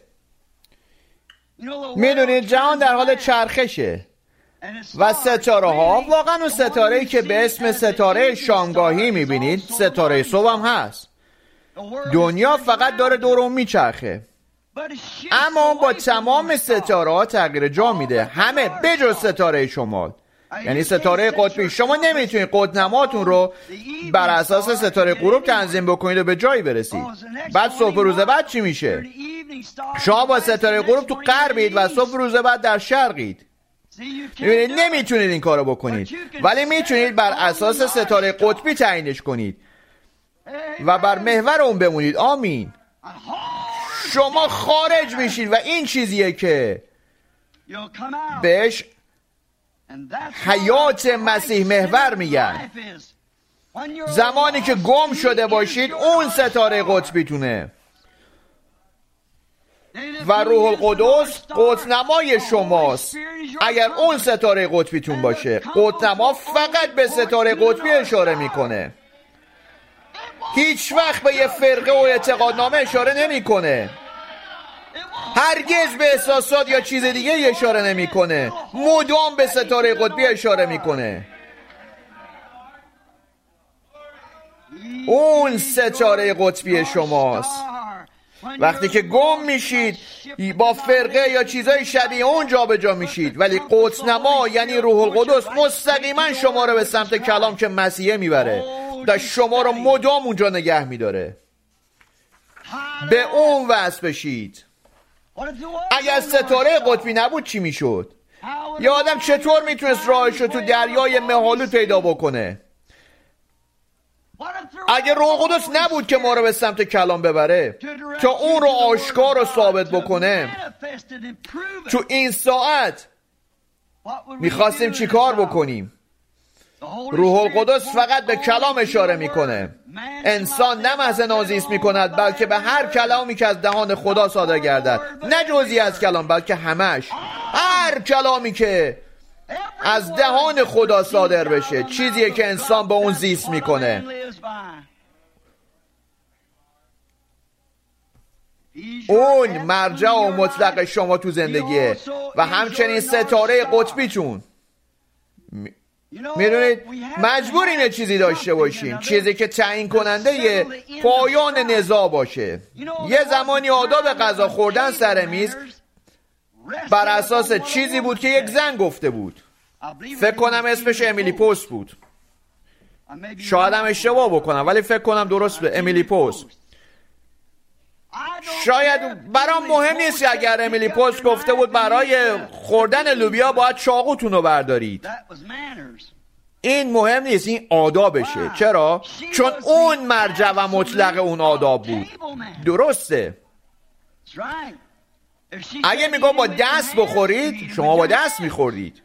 میدونید جهان در حال چرخشه و ستاره ها، واقعا اون ستاره‌ای که به اسم ستاره شانگاهی میبینید، ستاره صبح هم هست. دنیا فقط داره دور اون میچرخه، اما با تمام ستاره ها تغییر جا میده، همه بجز ستاره شمال، یعنی ستاره قطبی. شما نمیتونید قطب‌نماتون رو بر اساس ستاره غروب تنظیم بکنید و به جایی برسید. بعد صبح روز بعد چی میشه؟ شما با ستاره غروب تو غربید و صبح روز بعد در شرقید. میبینید نمیتونید این کارو بکنید، ولی میتونید بر اساس ستاره قطبی تعیینش کنید و بر محور اون بمونید. آمین. شما خارج میشید و این چیزیه که بهش حیات مسیح محور میگن. زمانی که گم شده باشید، اون ستاره قطبیتونه و روح القدس قطب‌نمای شماست. اگر اون ستاره قطبیتون باشه، قطب‌نما فقط به ستاره قطبی اشاره میکنه، هیچ وقت به یه فرقه و اعتقادنامه اشاره نمیکنه، هرگز به احساسات یا چیز دیگه اشاره نمیکنه، مدام به ستاره قطبی اشاره میکنه. اون ستاره قطبی شماست. وقتی که گم میشید با فرقه یا چیزای شبیه اون جا به جا میشید، ولی قطب‌نما یعنی روح القدس مستقیما شما رو به سمت کلام که مسیحه میبره و شما رو مدام اونجا نگه میداره. به اون وصل بشید. اگر ستاره قطبی نبود چی میشد؟ یه آدم چطور میتونست راهش رو تو دریای مه‌آلود پیدا بکنه؟ اگه روح القدس نبود که ما رو به سمت کلام ببره تا اون رو آشکار و ثابت بکنه، تو این ساعت میخواستیم چی کار بکنیم؟ روح القدس فقط به کلام اشاره میکنه. انسان نه محض نازیست میکند، بلکه به هر کلامی که از دهان خدا صادر گردد، نه جزئی از کلام بلکه همش. هر کلامی که از دهان خدا صادر بشه چیزیه که انسان با اون زیست میکنه. اون مرجع و مطلق شما تو زندگیه و همچنین ستاره قطبیتون. میدونید مجبوریم یه چیزی داشته باشیم، چیزی که تعیین کننده یه پایان نزاع باشه. یه زمانی آداب غذا خوردن سر میز بر اساس چیزی بود که یک زن گفته بود. فکر کنم اسمش امیلی پوست بود، شاید هم اشتباه بکنم ولی فکر کنم درست به امیلی پوست. شاید برام مهم نیست اگر امیلی پوست گفته بود برای خوردن لوبیا باید چاقوتون رو بردارید. این مهم نیست، این آدابشه. چرا؟ چون اون مرجع و مطلق اون آداب بود. درسته. اگه میگه با دست بخورید، شما با دست میخوردید.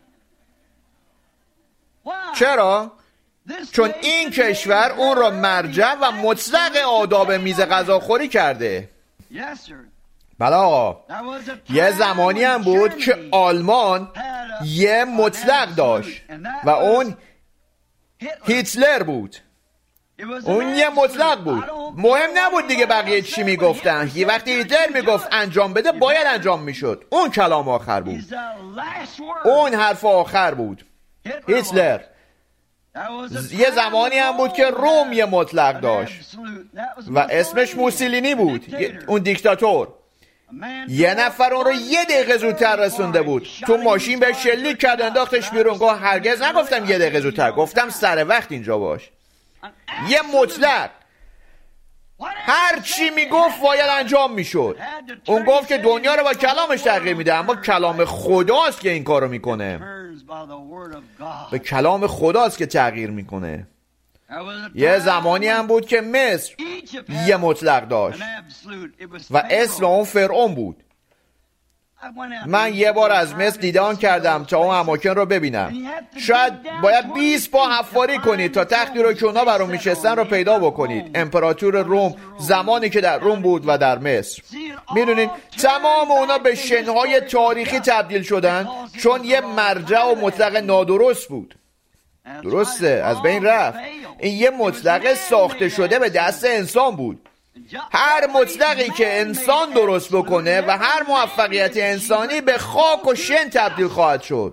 چرا؟ چون این کشور اون را مرجع و مطلق آداب میز غذاخوری کرده. بله آقا، یه زمانی هم بود که آلمان یه مطلق داشت و اون هیتلر بود. اون یه مطلق بود، مهم نبود دیگه بقیه چی میگفتن. یه وقتی هیتلر میگفت انجام بده باید انجام میشد. اون کلام آخر بود، اون حرف آخر بود. هیتلر. یه زمانی هم بود که روم یه مطلق داشت و اسمش موسولینی بود، اون دیکتاتور. یه نفر اون رو 1 دقیقه زودتر رسونده بود، تو ماشین به شلیک کرد انداختش بیرون. گفت هرگز نگفتم 1 دقیقه زودتر، گفتم سر وقت اینجا باش. یه مطلق، هر چی میگفت باید انجام میشد. اون گفت که دنیا رو با کلامش تغییر میده، اما کلام خداست که این کارو میکنه. به کلام خداست که تغییر میکنه. یه زمانی هم بود که مصر یه مطلق داشت و اسم اون فرعون بود. من یه بار از مصر دیدن کردم تا اون اماکن رو ببینم. شاید باید 20 پا حفاری کنید تا تختی رو که اونا بر اون میشستن رو پیدا بکنید. امپراتور روم زمانی که در روم بود و در مصر، میدونید تمام اونا به شنهای تاریخی تبدیل شدن چون یه مرجع و مطلق نادرست بود. درسته، از بین رفت. این یه مطلق ساخته شده به دست انسان بود. هر مطلقی که انسان درست بکنه و هر موفقیت انسانی به خاک و شن تبدیل خواهد شد.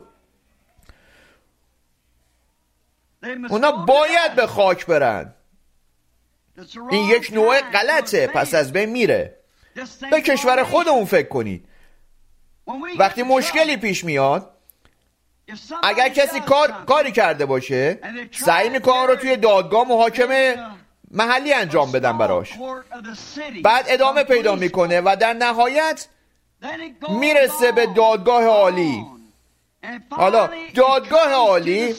اونا باید به خاک برن. این یک نوع غلطه، پس از بین میره. به کشور خودمون فکر کنید. وقتی مشکلی پیش میاد، اگر کسی کاری کرده باشه، سعی میکنه رو توی دادگاه محاکمه محلی انجام بدن براش. بعد ادامه پیدا میکنه و در نهایت میرسه به دادگاه عالی. حالا دادگاه عالی،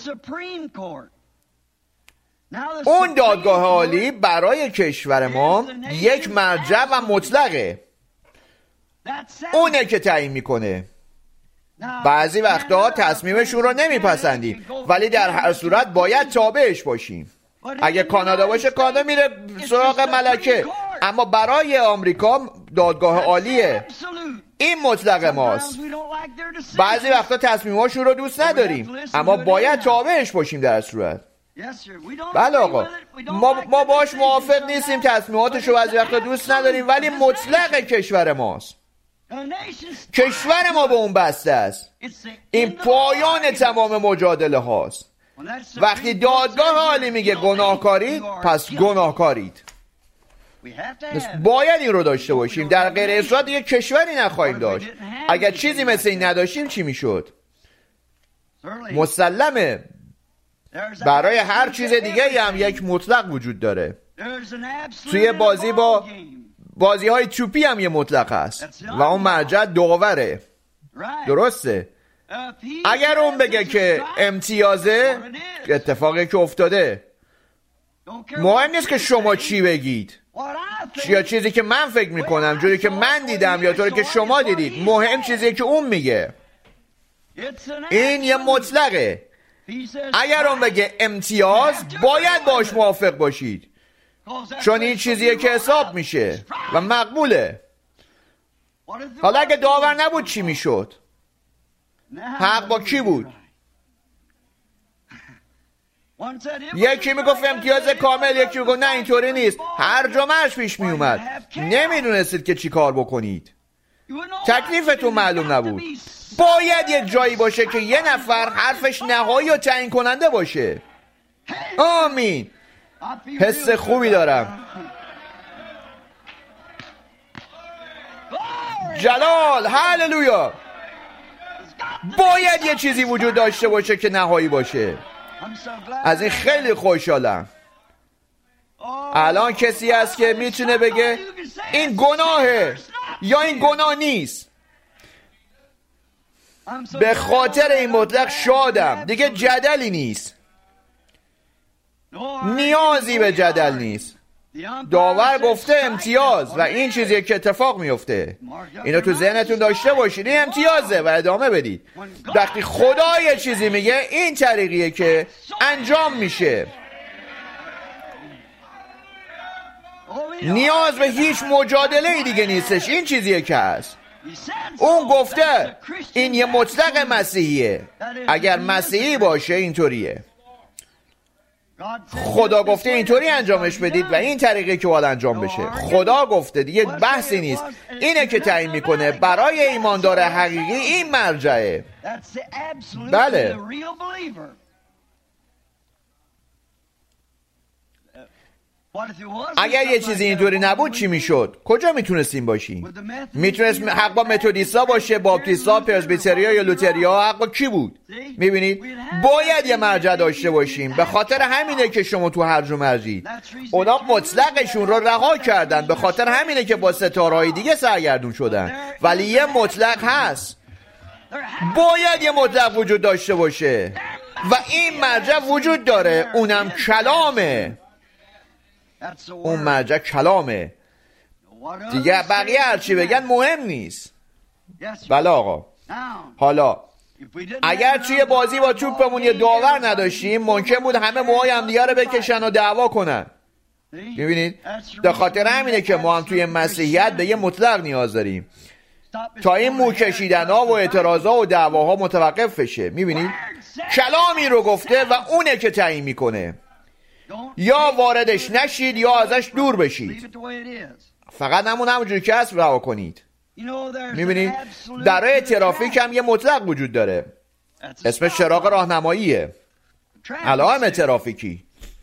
اون دادگاه عالی برای کشور ما یک مرجع و مطلقه. اونه که تعیین میکنه. بعضی وقتا تصمیمشون رو نمیپسندیم، ولی در هر صورت باید تابعش باشیم. اگه کانادا باشه، کانادا میره سراغ ملکه، اما برای آمریکا دادگاه عالیه. این مطلق ماست. بعضی وقتا تصمیماشون رو دوست نداریم، اما باید تابعش باشیم در صورت. بله آقا، ما باش موافق نیستیم، تصمیماتش رو بعضی وقتا دوست نداریم، ولی مطلق کشور ماست. کشور ما به اون بسته است. این پایان تمام مجادله هاست. وقتی دادگاه عالی میگه گناهکارید، پس گناهکارید. باید این رو داشته باشیم. در غیر این صورت یک کشوری نخواهیم داشت. اگر چیزی مثل این نداشتیم چی میشد؟ مسلمه برای هر چیز دیگه هم یک مطلق وجود داره. توی بازی های توپی هم یه مطلق هست و اون مرجع داوره. درسته؟ اگر اون بگه که امتیازه، اتفاقی که افتاده، مهم نیست که شما چی بگید یا چیزی که من فکر میکنم، جوری که من دیدم یا طوری که شما دیدید. مهم چیزی که اون میگه. این یه مطلقه. اگر اون بگه امتیاز، باید باش موافق باشید، چون این چیزیه که حساب میشه و مقبوله. حالا اگه داور نبود چی میشد؟ حق با کی بود؟ یکی میگفت امتیاز کامل، یکی میگفت نه اینطوری نیست. هر جمعش پیش میومد. نمیدونستید که چی کار بکنید. تکلیفتون معلوم نبود. باید یک جایی باشه که یه نفر حرفش نهایی و تعیین کننده باشه. آمین. حس خوبی دارم. جلال، هللویا. باید یه چیزی وجود داشته باشه که نهایی باشه. از این خیلی خوشحالم. الان کسی هست که میتونه بگه این گناهه یا این گناه نیست. به خاطر این مطلق شادم. دیگه جدلی نیست. نیازی به جدل نیست. داور گفته امتیاز و این چیزیه که اتفاق میفته. اینو تو ذهنتون داشته باشید، این امتیازه و ادامه بدید. وقتی خدا یه چیزی میگه این طریقیه که انجام میشه. نیاز به هیچ مجادله دیگه نیستش، این چیزیه که هست. اون گفته این یه مطلق مسیحیه. اگر مسیحی باشه اینطوریه. خدا گفته اینطوری انجامش بدید و این طریقه که باید انجام بشه. خدا گفته، دیگه بحثی نیست. اینه که تعیین میکنه برای ایماندار حقیقی این مرجعه. بله. اگر یه چیزی اینطوری نبود چی میشد؟ کجا میتونستیم باشیم؟ میتونست حق با متودیستا باشه، باپتیستا، پرسبیتریا یا لوتریا. حق با کی بود؟ میبینید؟ باید یه مرجع داشته باشیم. به خاطر همینه که شما تو هرج و مرجید. اونا مطلقشون رو رها کردن. به خاطر همینه که با ستارهای دیگه سرگردون شدن. ولی یه مطلق هست. باید یه مطلق وجود داشته باشه و این مرجع وجود داره. اونم کلامه. اون مرجع کلامه. دیگه بقیه هرچی بگن مهم نیست. بله آقا. حالا اگر توی بازی با توپمون یه داور نداشتیم ممکن بود همه موهای هم دیگه رو بکشن و دعوا کنن. میبینید؟ به خاطر همینه که ما هم توی مسیحیت به یه مطلق نیاز داریم تا این مو کشیدن ها و اعتراض ها و دعواها متوقف بشه. میبینید؟ کلامی رو گفته و اونه که تعیین میکنه. یا واردش نشید یا ازش دور بشید. فقط همونجوری که هست رها کنید. میبینید؟ در ترافیک هم یه مطلق وجود داره. اسمش چراغ راهنماییه. علائم ترافیکی.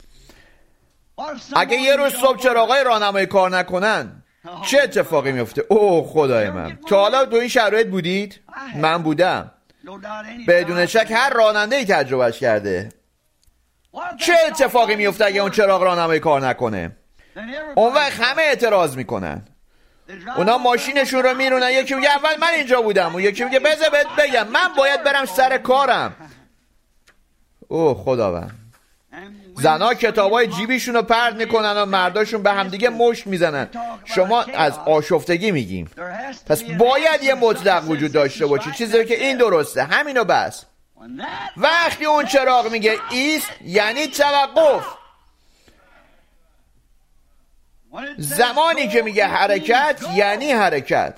اگه یه روز صبح چراغای راهنمایی کار نکنن چه اتفاقی میفته؟ اوه خدای من. تا حالا تو این شرایط بودید؟ من بودم. بدون شک هر راننده‌ای تجربهش کرده. چه اتفاقی میفته اگه اون چراغ راهنمایی کار نکنه؟ اون وقت همه اعتراض میکنن. اونا ماشینشون رو میرونن. یکی میگه اول من اینجا بودم و یکی میگه بذار بهت بگم من باید برم سر کارم. اوه خداوند. زنا کتابای جیبیشون رو پرت میکنن و مرداشون به همدیگه مشت میزنن. شما از آشفتگی میگیم. پس باید یه مطلق وجود داشته باشه. چیزی که این درسته. همینو بس. وقتی اون چراغ میگه ایست یعنی توقف. زمانی که میگه حرکت یعنی حرکت.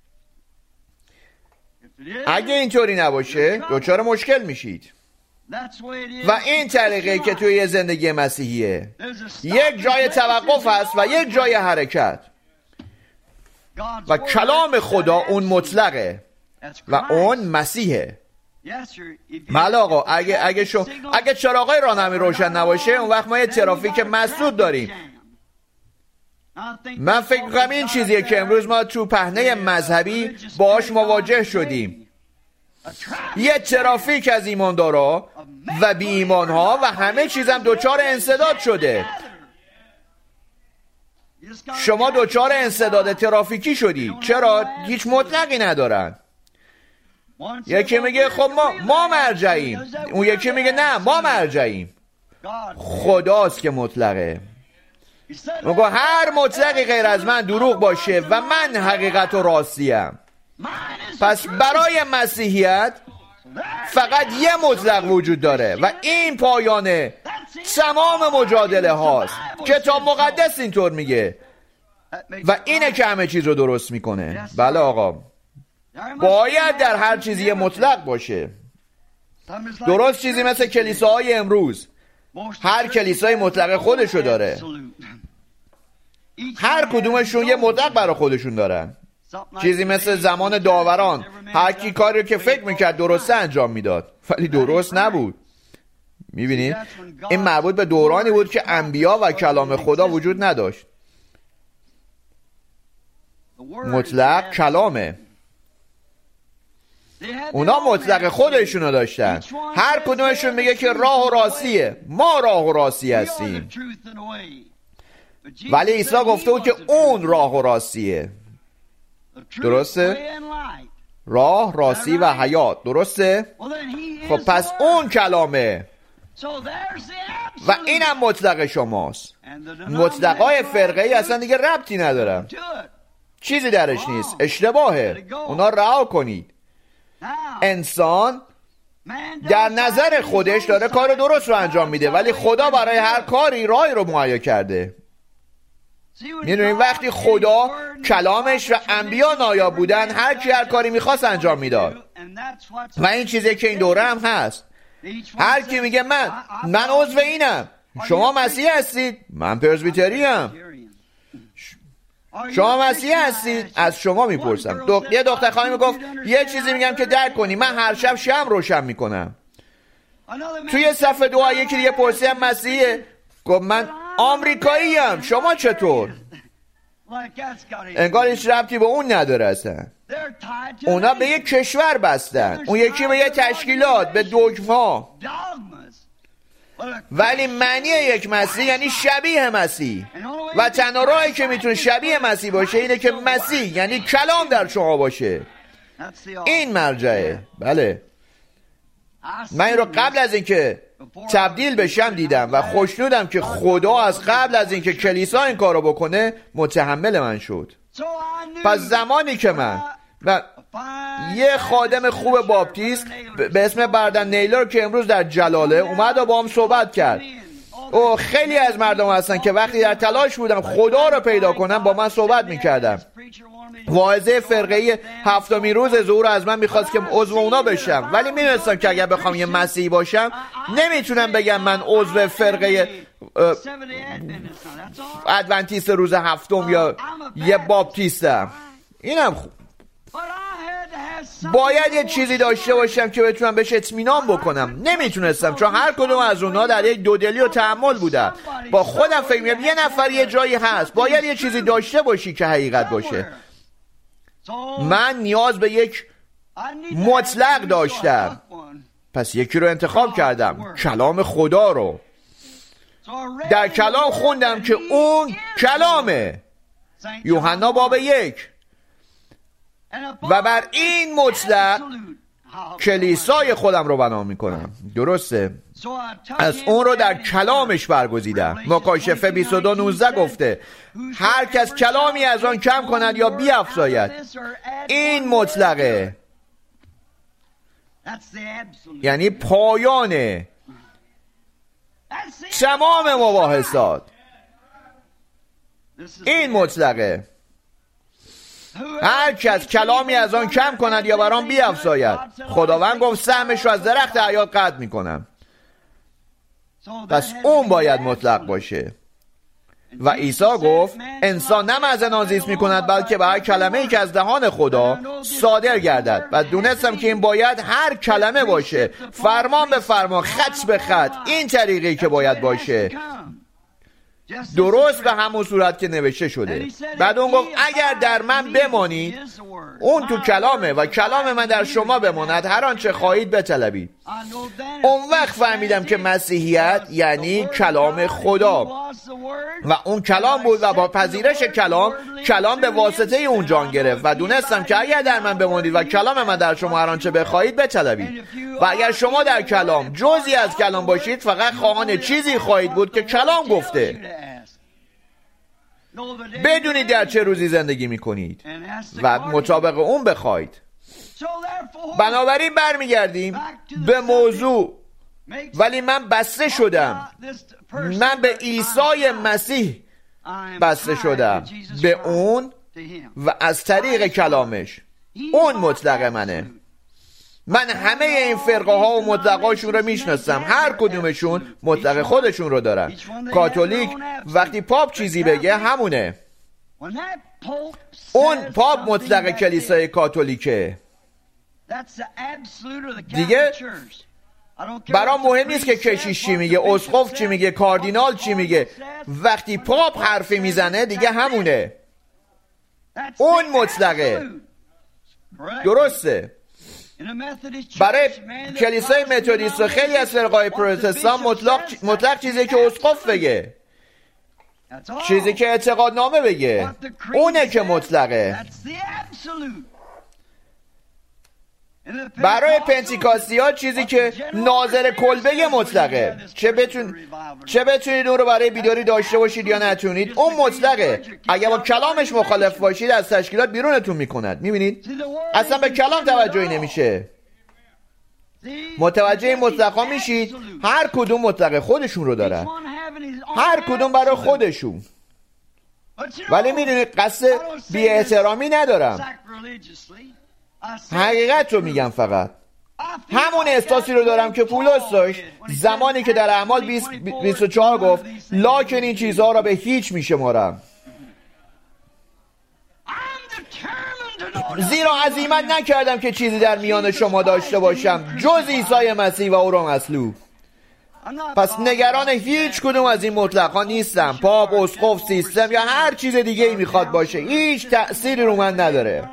اگه اینطوری نباشه دچار مشکل میشید. و این طریقه که توی زندگی مسیحیه. یک جای توقف هست و یک جای حرکت. و کلام خدا اون مطلقه و اون مسیحه. بله آقا. اگه چراغای راهنمایی روشن نباشه اون وقت ما یه ترافیک مسدود داریم. من فکر می‌کنم این چیزیه که امروز ما تو پهنه مذهبی باهاش مواجه شدیم. یه ترافیک از ایماندارا و بی ایمانها و همه چیزم دوچار انسداد شده. شما دوچار انسداد ترافیکی شدی. چرا؟ هیچ مطلقی ندارن. یکی میگه خب ما مرجعیم. اون یکی میگه نه ما مرجعیم. خداست که مطلقه. میگه هر مطلقی غیر از من دروغ باشه و من حقیقت و راستیم. پس برای مسیحیت فقط یه مطلق وجود داره و این پایانه تمام مجادله هاست. کتاب مقدس اینطور میگه و اینه که همه چیز رو درست میکنه. بله آقا. باید در هر چیزی یه مطلق باشه. درست چیزی مثل کلیساهای امروز. هر کلیسای مطلق خودشو داره. هر کدومشون یه مطلق برای خودشون دارن. چیزی مثل زمان داوران. هر کی کاری که فکر میکرد درسته انجام میداد ولی درست نبود. میبینید؟ این مربوط به دورانی بود که انبیا و کلام خدا وجود نداشت. مطلق کلامه. اونا مطلق خودشونو داشتن. هر کدومشون میگه که راه و راستیه. ما راه و راستی هستیم. ولی عیسی گفته بود که اون راه و راستیه. درسته؟ راه، راستی و حیات. درسته؟ خب پس اون کلامه. و اینم مطلق شماست. مطلقای فرقه ای اصلا دیگه ربطی ندارم، چیزی درش نیست، اشتباهه، اونا رها کنید. انسان در نظر خودش داره کار درست رو انجام میده، ولی خدا برای هر کاری راهی رو مهیا کرده. میدونید وقتی خدا کلامش و انبیا نایاب بودن، هر کی هر کاری میخواست انجام میداد و این چیزی که این دوره هم هست. هر کی میگه من عضو اینم، شما مسیحی هستید، من پرسبیتری ام، شما مسیحی هستید، از شما میپرسم. یه دختر خانمی گفت یه چیزی میگم که درک کنی، من هر شب شمع روشن میکنم. توی صف دعا یکی دیگه پرسیدم مسیحیه، گفت من آمریکایی ام، شما چطور؟ انگار هیچ ربطی به اون نداره اصلا. اونا به یک کشور بستن، اون یکی به یک تشکیلات، به دوگما. ولی معنی یک مسیح یعنی شبیه مسیح، و تنها راهی که میتونه شبیه مسیح باشه اینه که مسیح یعنی کلام در شما باشه. این مرجعه. بله، من این رو قبل از اینکه تبدیل بشم دیدم و خوشنودم که خدا از قبل از اینکه کلیسا این کارو بکنه متحمل من شد. پس زمانی که من و یه خادم خوب باپتیست به اسم بردن نیلر که امروز در جلاله اومد و با هم صحبت کرد، او خیلی از مردم هستن که وقتی در تلاش بودم خدا رو پیدا کنم با من صحبت میکردم. واعظه فرقه‌ای هفتمین روز ظهور از من میخواست که عضو اونا بشم، ولی میدونستم که اگر بخوام یه مسیحی باشم نمیتونم بگم من عضو فرقه ادونتیست روز هفتم یا یه باپتیستم. اینم خوب، باید یه چیزی داشته باشم که بتونم بهش اطمینان بکنم. نمیتونستم، چون هر کدوم از اونها در یک دودلی و تحمل بودم. با خودم فکر می‌کردم یه نفر یه جایی هست، باید یه چیزی داشته باشی که حقیقت باشه. من نیاز به یک مطلق داشتم، پس یکی رو انتخاب کردم، کلام خدا رو. در کلام خوندم که اون کلامه، یوحنا باب 1، و بر این مطلق کلیسای خودم رو بنا میکنم. درسته؟ از اون رو در کلامش برگزیدم. مکاشفه 22:19 گفته هر کس کلامی از آن کم کند یا بیفزاید. این مطلقه، یعنی پایان تمام مباحثات. این مطلقه، هر کس کلامی از آن کم کند یا برام بیفزاید. خداوند گفت سهمش رو از درخت حیات قطع میکنم. پس اون باید مطلق باشه. و عیسی گفت انسان نه محض نازیست میکند بلکه به هر کلمه ای که از دهان خدا صادر گردد. و دونستم که این باید هر کلمه باشه، فرمان به فرمان، خط به خط، این طریقی که باید باشه، درست به همون صورت که نوشته شده. بعد اون گفت اگر در من بمانید، اون تو کلامه و کلام من در شما بماند، هر آنچه خواهید بطلبید. اون وقت فهمیدم که مسیحیت یعنی کلام خدا، و اون کلام بود و با پذیرش کلام به واسطه اون جان گرفت. و دونستم که اگر در من بمانید و کلام من در شما، هر آنچه بخواهید بطلبید. و اگر شما در کلام جزئی از کلام باشید، فقط خواهان چیزی خواهید بود که کلام گفته. بدونید در چه روزی زندگی میکنید و مطابق اون بخواید. بنابراین برمیگردیم به موضوع، ولی من بسته شدم، من به عیسی مسیح بسته شدم، به اون و از طریق کلامش. اون مطلق منه. من همه این فرقه ها و مطلقاشون رو میشناسم، هر کدومشون مطلق خودشون رو دارن. کاتولیک وقتی پاپ چیزی بگه همونه، اون پاپ مطلق کلیسای کاتولیکه دیگه. برام مهم نیست که کشیش چی میگه، اسقف چی میگه، کاردینال چی میگه. وقتی پاپ حرفی میزنه دیگه همونه، اون مطلقه. درسته؟ برای کلیسای متودیست و خیلی از فرقای پروتستان مطلق چیزی که اسقف بگه، چیزی که اعتقادنامه بگه، اونه که مطلقه. برای پنتیکاستی ها چیزی که ناظر کلبه مطلقه، چه بتونید اون رو برای بیداری داشته باشید یا نتونید، اون مطلقه. اگه با کلامش مخالف باشید از تشکیلات بیرونتون میکند. میبینید اصلا به کلام توجهی نمیشه. متوجه این مطلقا میشید هر کدوم مطلقه خودشون رو داره، هر کدوم برای خودشون. ولی میدونید قصد بی احترامی ندارم، حقیقت رو میگم. فقط همون احساسی رو دارم که پولس داشت زمانی که در اعمال 24 گفت لاکن این چیزها را به هیچ میشمارم، زیرا عزیمت نکردم که چیزی در میان شما داشته باشم جز عیسی مسیح و او را مصلوب. پس نگران هیچ کدوم از این مطلقا نیستم. پاپ، اسقف، سیستم یا هر چیز دیگه ای میخواد باشه هیچ تأثیری رو من نداره.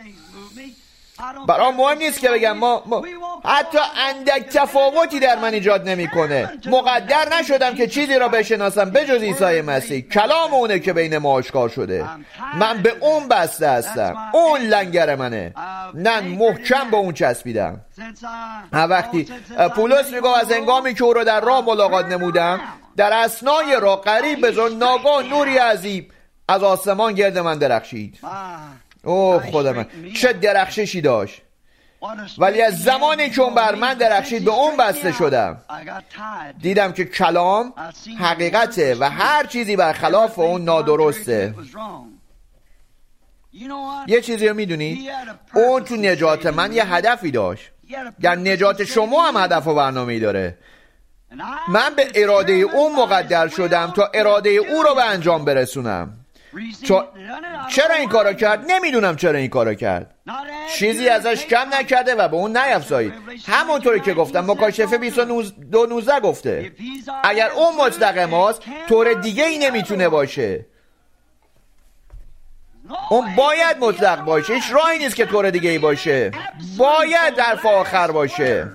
برام مهم نیست که بگم ما حتی اندک تفاوتی در من ایجاد نمیکنه. مقدر نشدم که چیزی را بشناسم بجز عیسی مسیح. کلام اونه که بین ما آشکار شده. من به اون بسته هستم، اون لنگر منه، نه محکم به اون چسبیدم. وقتی پولس میگه از هنگامی که او را در راه ملاقات نمودم، در اثنای راه قریب به ظن ناگاه نوری عظیم از آسمان گرد من درخشید. اوه خدا من، چه درخششی داشت. ولی از زمانی که اون بر من درخشید به اون بسته شدم. دیدم که کلام حقیقته و هر چیزی برخلاف اون نادرسته. یه چیزی رو میدونید، اون تو نجات من یه هدفی داشت. در نجات شما هم هدف و برنامه‌ای داره. من به اراده اون مقدر شدم تا اراده او رو به انجام برسونم. چرا این کارو کرد؟ نمیدونم چرا این کارو کرد. چیزی ازش کم نکرده و به اون نیفزایید. همونطوری که گفتم مکاشفه 22:19 گفته اگر اون مطلق ماست طور دیگه ای نمیتونه باشه. اون باید مطلق باشه، هیچ راهی نیست که طور دیگه ای باشه. باید حرف آخر باشه.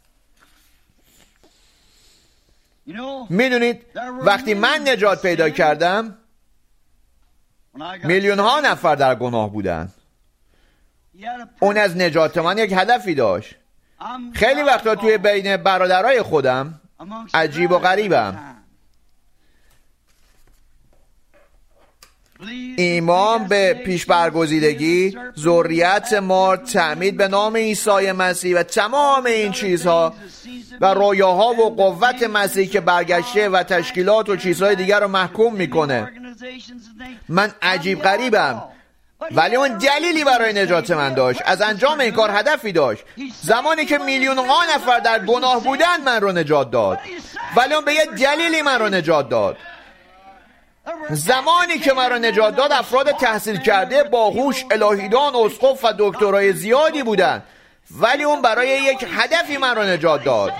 میدونید وقتی من نجات پیدا کردم میلیون ها نفر در گناه بودن. اون از نجات من یک هدفی داشت. خیلی وقتا توی بین برادرای خودم عجیب و غریبم. ایمان به پیش برگزیدگی، ذریت ما، تعمید به نام عیسی مسیح و تمام این چیزها و رویاها و قوت مسیح که برگشته و تشکیلات و چیزهای دیگر رو محکوم میکنه. من عجیب غریبم، ولی اون دلیلی برای نجات من داشت. از انجام این کار هدفی داشت. زمانی که میلیون ها نفر در گناه بودن من رو نجات داد، ولی اون به یه دلیلی من رو نجات داد. زمانی که من رو نجات داد افراد تحصیل کرده، باهوش، الهیدان، اسقف و دکترای زیادی بودن، ولی اون برای یک هدفی من رو نجات داد.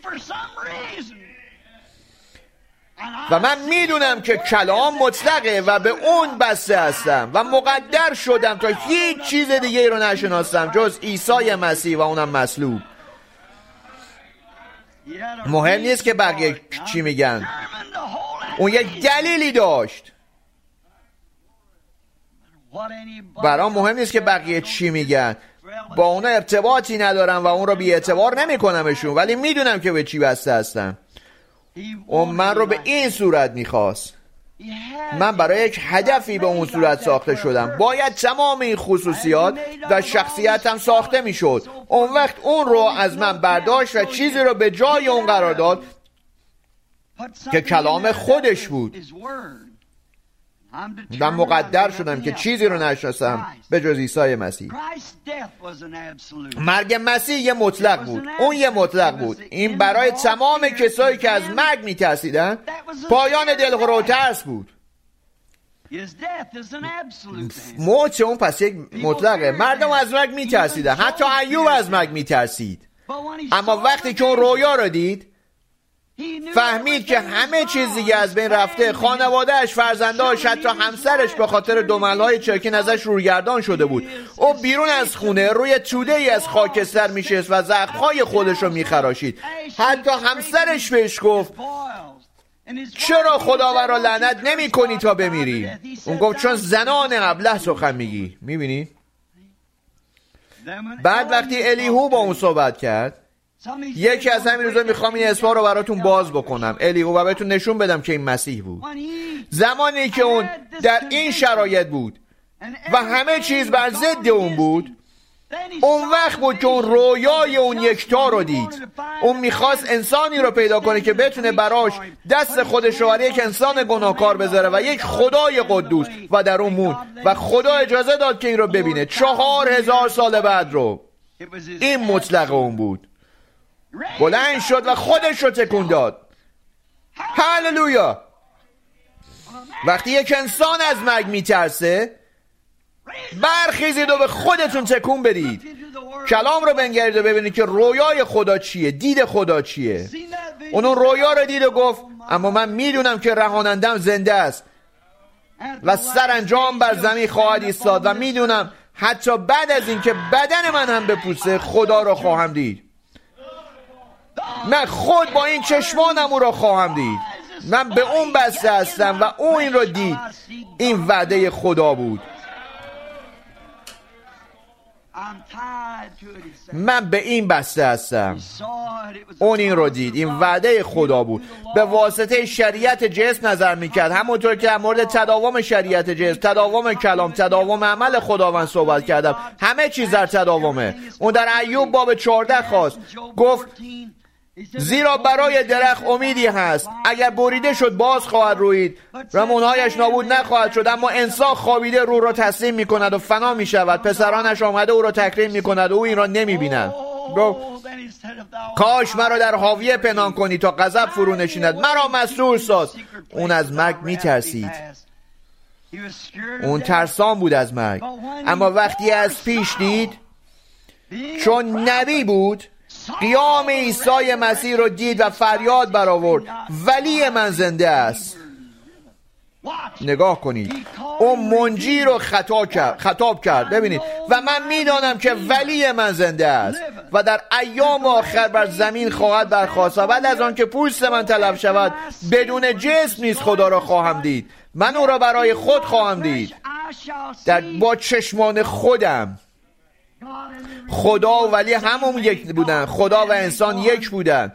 و من میدونم که کلام مطلقه و به اون بسته هستم و مقدر شدم تا هیچ چیز دیگه رو نشناسم جز عیسی مسیح و اونم مصلوب. مهم نیست که بقیه چی میگن، اون یک دلیلی داشت. برام مهم نیست که بقیه چی میگن، با اونا ارتباطی ندارم و اون رو بی اعتبار نمی کنمشون، ولی میدونم که به چی بسته هستم. اون من رو به این صورت میخواست. من برای یک هدفی به اون صورت ساخته شدم. باید تمام این خصوصیات و شخصیتم ساخته میشد. اون وقت اون رو از من برداشت و چیزی رو به جای اون قرار داد که کلام خودش بود. من مقدر شدم که چیزی رو نشناسم به جز عیسی مسیح. مرگ مسیح یه مطلق بود. اون یه مطلق بود. این برای تمام کسایی که از مرگ میترسیدن پایان دلخور و ترس بود. موت اون پس یک مطلقه. مردم از مرگ میترسیدن. حتی ایوب از مرگ میترسید. اما وقتی که اون رویا رو دید فهمید که همه چیز دیگه از بین رفته. خانوادهش، فرزنداش، حتی همسرش به خاطر دملهای چرکین ازش رویگردان شده بود. او بیرون از خونه روی توده ای از خاکستر میشست و زخمهای خودش رو میخراشید. حتی همسرش بهش گفت چرا خداوند را لعنت نمی کنی تا بمیری؟ اون گفت چون زنان ابله سخن میگی. میبینی؟ بعد وقتی الیهو با اون صحبت کرد، یکی از همین روزا میخوام این اسما رو براتون باز بکنم، الیهو، و بهتون نشون بدم که این مسیح بود. زمانی که اون در این شرایط بود و همه چیز بر ضد اون بود، اون وقت بود که اون رویای اون یکتا رو دید. اون میخواست انسانی رو پیدا کنه که بتونه براش دست خودش رو برای یک انسان گناهکار بذاره و یک خدای قدوس، و در اون موند و خدا اجازه داد که این رو ببینه. 4000 سال بعد رو این مطلق اون بود. بلند شد و خودش رو تکون داد. هللویا. وقتی یک انسان از مرگ میترسه، برخیزید و به خودتون تکون بدید، کلام رو بنگرید و ببینید که رویای خدا چیه، دید خدا چیه. اون رویا رو دید و گفت اما من میدونم که رهانندم زنده است و سرانجام بر زمین خواهد ایستاد و میدونم حتی بعد از این که بدن من هم بپوسه خدا رو خواهم دید. من خود با این چشمانم او را خواهم دید. من به اون بسته هستم و او این رو دید. این وعده خدا بود. من به این بسته هستم. اون این رو دید. این وعده خدا بود. به واسطه شریعت جسم نظر میکرد، همونطور که در مورد تداوم شریعت جسم، تداوم کلام، تداوم عمل خداوند صحبت کردم. همه چیز در تداومه. اون در ایوب باب 14 خواست، گفت زیرا برای درخت امیدی هست، اگر بریده شد باز خواهد روید، رمونهایش نابود نخواهد شد. اما انسان خوابیده رو را تسلیم می کند و فنا می شود. پسرانش آمده او را تکریم می کند و او این را نمی بیند. کاش مرا در حاویه پنهان کنی تا غضب فرو نشیند، مرا مسرور ساز. اون از مرگ می ترسید. اون ترسان بود از مرگ. اما وقتی از پیش دید، چون نبی بود، قیام عیسی مسیح رو دید و فریاد برآورد ولی من زنده است. نگاه کنید، اون منجی رو خطاب کرد. ببینید، و من میدانم که ولی من زنده است و در ایام آخر بر زمین خواهد برخاست و بعد از آن که پوست من تلف شود بدون جسم نیز خدا را خواهم دید. من او را برای خود خواهم دید با چشمان خودم. خدا و ولی همون یک بودن. خدا و انسان یک بودن.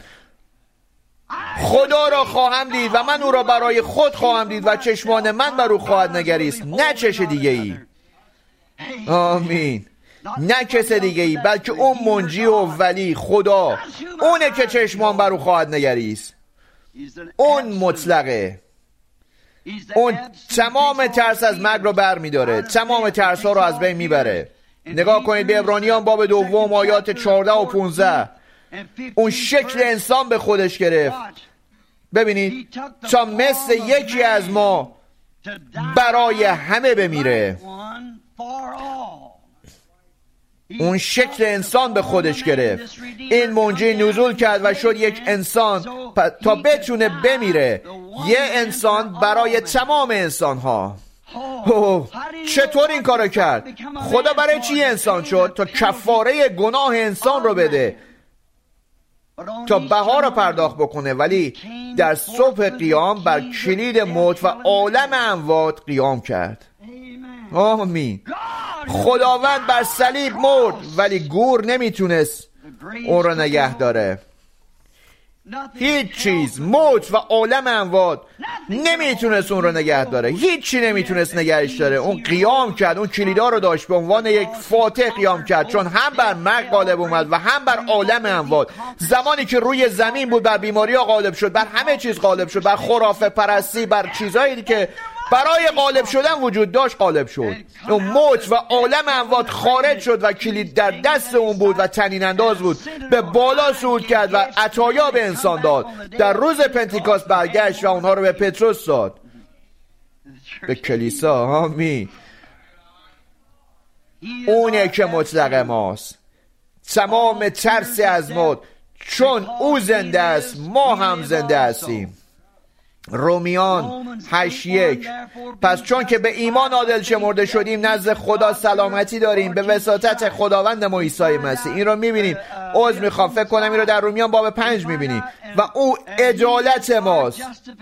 خدا را خواهم دید و من او را برای خود خواهم دید و چشمان من بر او خواهد نگریست، نه چش دیگه ای. آمین. نه کس دیگه ای، بلکه اون منجی و ولی خدا، اونه که چشمان بر او خواهد نگریست. اون مطلقه. اون تمام ترس از مرگ رو بر می داره، تمام ترس ها رو از بین می بره. نگاه کنید به عبرانیان باب 2 آیات 14 و 15. اون شکل انسان به خودش گرفت. ببینید، تا مثل یکی از ما برای همه بمیره. اون شکل انسان به خودش گرفت. این منجی نزول کرد و شد یک انسان تا بتونه بمیره. یه انسان برای تمام انسان ها. چطور این کارو کرد؟ خدا برای چی انسان شد؟ تا کفاره گناه انسان رو بده، تا بها رو پرداخت بکنه. ولی در صبح قیام بر کلید موت و عالم اموات قیام کرد. آمین. خداوند بر صلیب مرد ولی گور نمیتونست اون رو نگه داره. هیچ چیز، موت و عالم اموات نمیتونست اون رو نگه داره. هیچی نمیتونست نگهش داره. اون قیام کرد. اون کلیدا رو داشت. به عنوان یک فاتح قیام کرد، چون هم بر مرگ غالب اومد و هم بر عالم اموات. زمانی که روی زمین بود بر بیماری ها غالب شد، بر همه چیز غالب شد، بر خرافه پرستی، بر چیزایی که برای غالب شدن وجود داشت غالب شد. اون موت و عالم اموات خارج شد و کلید در دست اون بود و طنین انداز بود. به بالا صعود کرد و عطایا به انسان داد. در روز پنتیکاست برگشت و اونها رو به پتروس داد، به کلیسا. آمین. اونه که مطلق ماست. تمام ترس از موت، چون او زنده است ما هم زنده هستیم. رومیان 8:1. پس چون که به ایمان عادل شمرده شدیم نزد خدا سلامتی داریم به وساطت خداوند ما عیسی مسیح. این رو میبینیم. عذر میخوام، فکر کنم این رو در رومیان باب 5 میبینیم. و او عدالت ماست.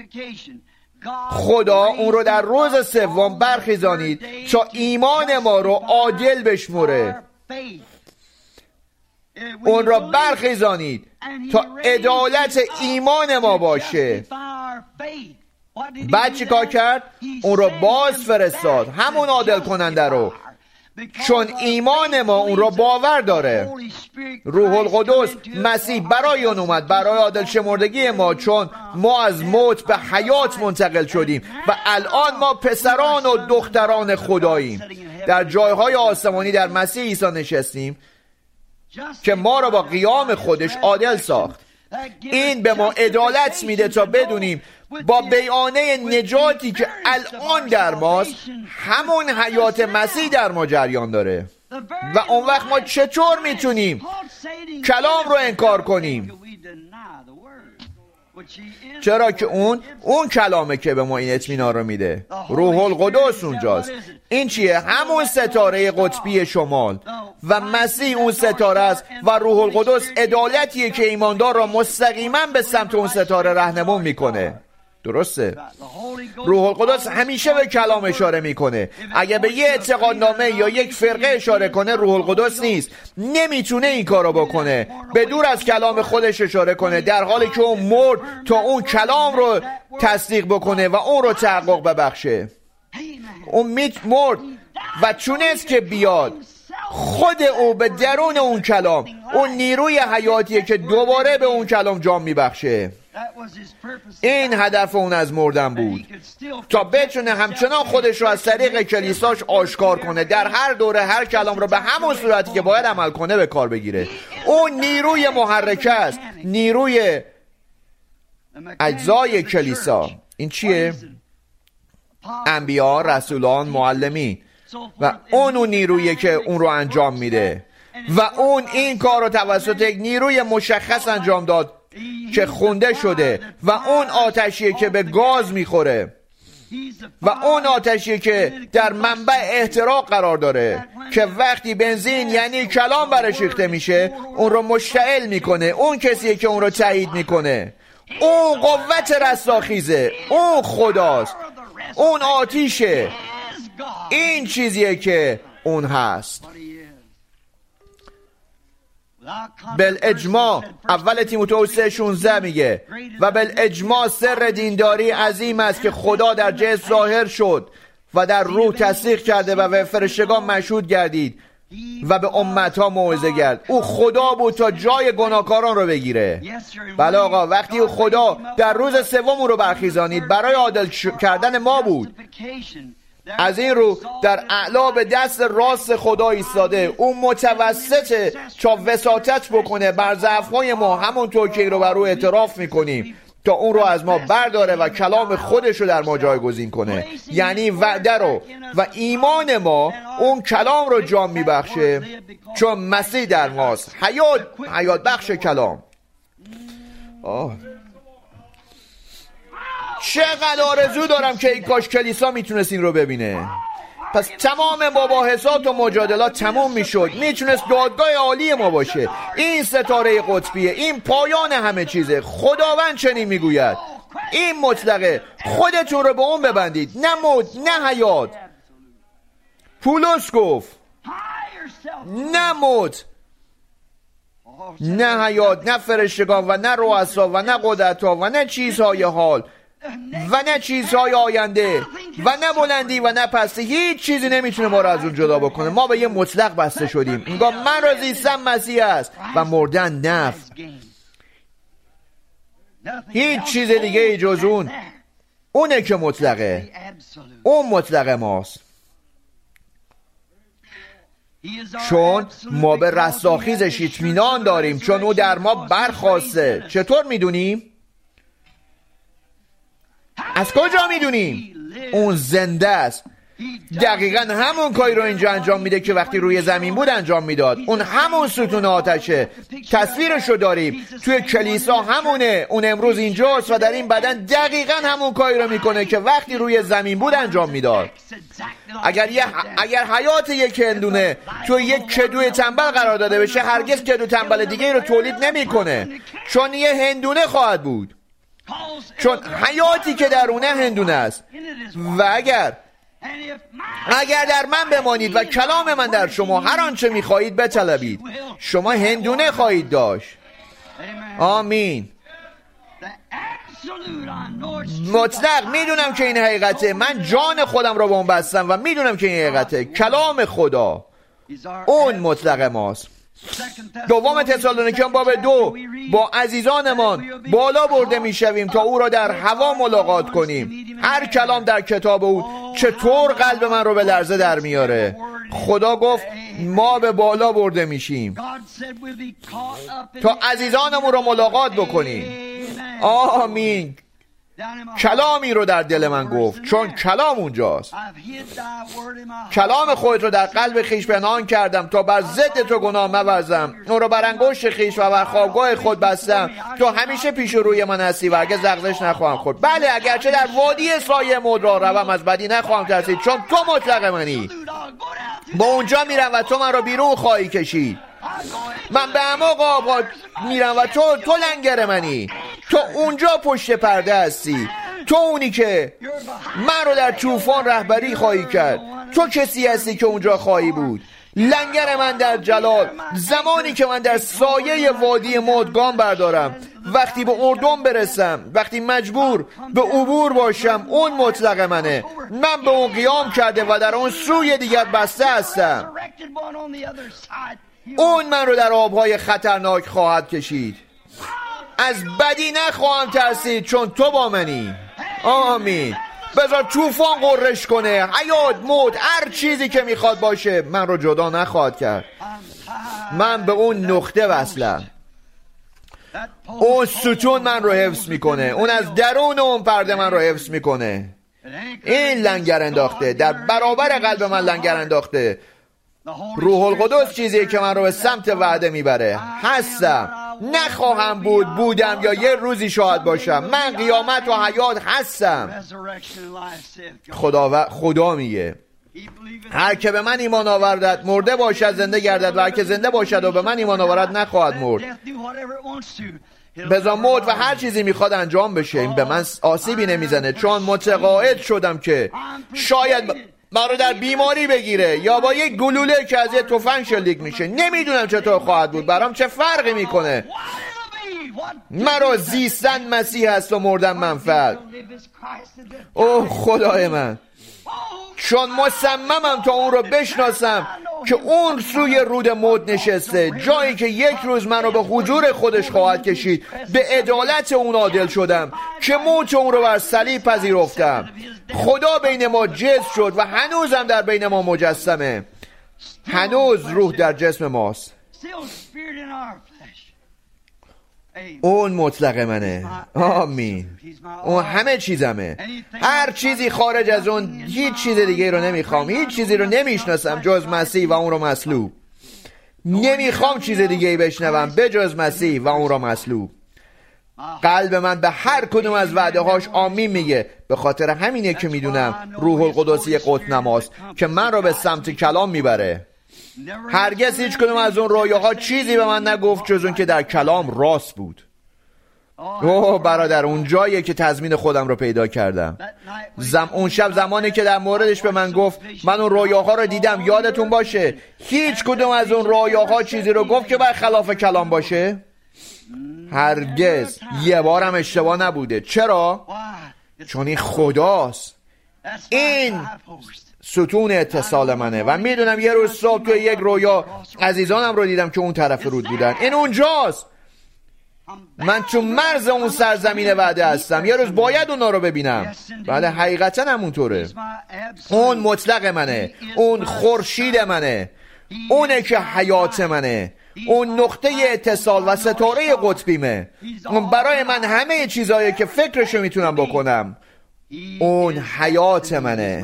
خدا اون رو در روز سوم برخیزانید تا ایمان ما رو عادل بشمره. اون را برخیزانید تا عدالت ایمان ما باشه. بعد چی کار کرد؟ اون رو باز فرستاد، همون عادل کننده رو، چون ایمان ما اون رو باور داره. روح القدس مسیح برای اون اومد، برای عادل شمردگی ما، چون ما از موت به حیات منتقل شدیم و الان ما پسران و دختران خداییم، در جایهای آسمانی در مسیح عیسی نشستیم که ما را با قیام خودش عادل ساخت. این به ما عدالت میده تا بدونیم با بیانه نجاتی که الان در ماست، همون حیات مسیح در ما جریان داره. و اون وقت ما چطور میتونیم کلام رو انکار کنیم؟ چرا که اون کلامه که به ما این اطمینان رو میده. روح القدس اونجاست. این چیه؟ همون ستاره قطبی شمال و مسیح اون ستاره است و روح القدس عدالتیه که ایماندار را مستقیما به سمت اون ستاره راهنمون میکنه. درسته؟ روح القدس همیشه به کلام اشاره میکنه. اگه به یه اعتقادنامه یا یک فرقه اشاره کنه، روح القدس نیست، نمیتونه این کارو بکنه. به دور از کلام خودش اشاره کنه، در حالی که اون مرد تا اون کلام رو تصدیق بکنه و اون رو تحقق ببخشه. اون مرد و چونست که بیاد، خود او به درون اون کلام، اون نیروی حیاتیه که دوباره به اون کلام جان میبخشه. این هدف اون از مردن بود، تا بتونه همچنان خودش رو از طریق کلیساش آشکار کنه، در هر دوره هر کلام رو به همون صورتی که باید عمل کنه به کار بگیره. اون نیروی محرکه است، نیروی اجزای کلیسا. این چیه؟ انبیا، رسولان، معلمین. و اون نیرویی که اون رو انجام میده و اون این کار رو توسط یک نیروی مشخص انجام داد که خونده شده و اون آتشیه که به گاز میخوره و اون آتشیه که در منبع احتراق قرار داره که وقتی بنزین یعنی کلام برش ریخته میشه اون رو مشتعل میکنه. اون کسیه که اون رو تایید میکنه. اون قوت رستاخیزه، اون خداست، اون آتیشه. این چیزیه که اون هست. بالاجماع اول تیموتائوس 3:16 میگه و بالاجماع سر دینداری عظیم است که خدا در جسم ظاهر شد و در روح تصدیق کرده و به فرشتگان مشهود گردید و به امتها موعظه کرد. او خدا بود تا جای گناهکاران رو بگیره. بله آقا، وقتی او خدا در روز سوم رو برخیزانید برای عادل کردن ما بود. از این رو در اعلا به دست راست خدا ایستاده. اون متوسطه تا وساطت بکنه بر ضعف‌های ما، همونطور که این رو بر او اعتراف میکنیم، تا اون رو از ما برداره و کلام خودش رو در ما جایگزین کنه. یعنی وعده رو و ایمان ما اون کلام رو جان میبخشه، چون مسیح در ماست، حیات بخش کلام. چقدر آرزو دارم که این کاش کلیسا میتونست این رو ببینه. پس تمام مباحثات و مجادلات تموم میشد، میتونست دادگاه عالی ما باشه. این ستاره قطبیه، این پایان همه چیزه. خداوند چنین میگوید، این مطلقه، خودتون رو به اون ببندید، نه موت نه حیات. پولس گفت نه موت نه حیات، نه فرشتگان و نه رؤسا و نه قدرت‌ها و نه چیزهای حال و نه چیزهای آینده و نه بلندی و نه پستی، هیچ چیزی نمیتونه ما رو از اون جدا بکنه. ما به یه مطلق بسته شدیم. اینگاه من را زیستم مسیح است و مردن نفع. هیچ چیز دیگه ای جز اونه که مطلقه. اون مطلق ماست، چون ما به رستاخیزش اطمینان داریم، چون او در ما برخاسته. چطور میدونیم؟ از کجا میدونیم؟ اون زنده است. دقیقا همون کاری رو اینجا انجام میده که وقتی روی زمین بود انجام میداد. اون همون ستون آتشه، تصویرش رو داریم توی کلیسا، همونه. اون امروز اینجاست و در این بدن دقیقا همون کاری رو میکنه که وقتی روی زمین بود انجام میداد. اگر حیات یک هندونه توی یک کدوی تنبل قرار داده بشه، هرگز کدو تنبل دیگه رو تولید نمیکنه، چون یه هندونه خواهد بود، چون حیاتی که درونه هندونه است. و اگر اگر در من بمانید و کلام من در شما، هر آنچه می‌خواهید بطلبید، شما هندونه خواهید داشت. آمین. مطلق میدونم که این حقیقته. من جان خودم رو به اون بستم و میدونم که این حقیقته. کلام خدا اون مطلق ماست. دوم تسالونیکیان باب 2: با عزیزانمان بالا برده میشویم تا او را در هوا ملاقات کنیم. هر کلام در کتاب او چطور قلب من رو به لرزه در میاره. خدا گفت ما به بالا برده میشیم تا عزیزانمون رو ملاقات بکنیم. آمین. کلامی رو در دل من گفت، چون کلام اونجاست. کلام خودت رو در قلب خیش پنهان کردم تا بر ضد تو گناه مورزم. اون رو بر انگشت خیش و بر خوابگاه خود بستم تو همیشه پیش روی من هستی و هرگز لغزش نخواهم خورد. بله، اگرچه در وادی سایه موت راه روم، از بدی نخواهم ترسید، چون تو مطلق منی. با اونجا میرم و تو من رو بیرون خواهی کشید. من به اعماق آبها میرم و تو لنگر منی. تو اونجا پشت پرده هستی. تو اونی که من رو در طوفان رهبری خواهی کرد. تو کسی هستی که اونجا خواهی بود. لنگر من در جلال، زمانی که من در سایه وادی موت گام بردارم، وقتی به اردن برسم، وقتی مجبور به عبور باشم، اون مطلق منه. من به اون قیام کرده و در اون سوی دیگر بسته هستم. اون من رو در آبهای خطرناک خواهد کشید. از بدی نخواهم ترسید، چون تو با منی. آمین. بذار طوفان غرش کنه، حیات، موت، هر چیزی که میخواد باشه، من رو جدا نخواهد کرد. من به اون نقطه وصلم. اون ستون من رو حفظ میکنه. اون از درون اون پرده من رو حفظ میکنه. این لنگر انداخته، در برابر قلب من لنگر انداخته. روح القدس چیزیه که من رو به سمت وعده میبره. هستم، نخواهم بود، بودم یا یه روزی شاید باشم. من قیامت و حیات هستم. خدا میگه هر که به من ایمان آورد مرده باشد زنده گردد، و هر که زنده باشد و به من ایمان آورد نخواهد مرد. بذار موت و هر چیزی میخواد انجام بشه، این به من آسیبی نمیزنه، چون متقاعد شدم که شاید من رو در بیماری بگیره یا با یک گلوله که از یه تفنگ شلیک میشه. نمیدونم چطور خواهد بود، برام چه فرقی میکنه. من رو زیستن مسیح هست و مردن منفعت. اوه خدای من، چون مصممم تا اون رو بشناسم که اون سوی رود موت نشسته، جایی که یک روز من رو به حضور خودش خواهد کشید. به عدالت اون عادل شدم که موت اون رو بر صلیب پذیرفتم. خدا بین ما جسم شد و هنوزم در بین ما مجسمه. هنوز روح در جسم ماست. اون مطلق منه. آمین. اون همه چیزمه. هر چیزی خارج از اون، هیچ چیز دیگه رو نمیخوام. هیچ چیزی رو نمیشناسم جز مسیح و اون رو مصلوب. نمیخوام چیز دیگه بشنوم بجز مسیح و اون رو مصلوب. قلب من به هر کدوم از وعده هاش آمین میگه. به خاطر همینه که میدونم روح القدس یک قطب‌نماست که من رو به سمت کلام میبره. هرگز هیچ کدوم از اون رویاها چیزی به من نگفت جز اون که در کلام راست بود. اوه برادر، اون جاییه که تضمین خودم رو پیدا کردم. اون شب زمانی که در موردش به من گفت من اون رویاها رو دیدم، یادتون باشه هیچ کدوم از اون رویاها چیزی رو گفت که برخلاف کلام باشه؟ هرگز. یه بارم اشتباه نبوده. چرا؟ چون این خداست. این ستون اتصال منه و میدونم یه روز صبح توی یک رویا عزیزانم رو دیدم که اون طرف رود بودن. این اونجاست. من تو مرز اون سرزمین وعده هستم. یه روز باید اونا رو ببینم. بله حقیقتا همونطوره. اون مطلق منه. اون خورشید منه. اونه که حیات منه. اون نقطه اتصال و ستاره قطبیمه. اون برای من همه چیزایی که فکرشو میتونم بکنم. اون حیات منه.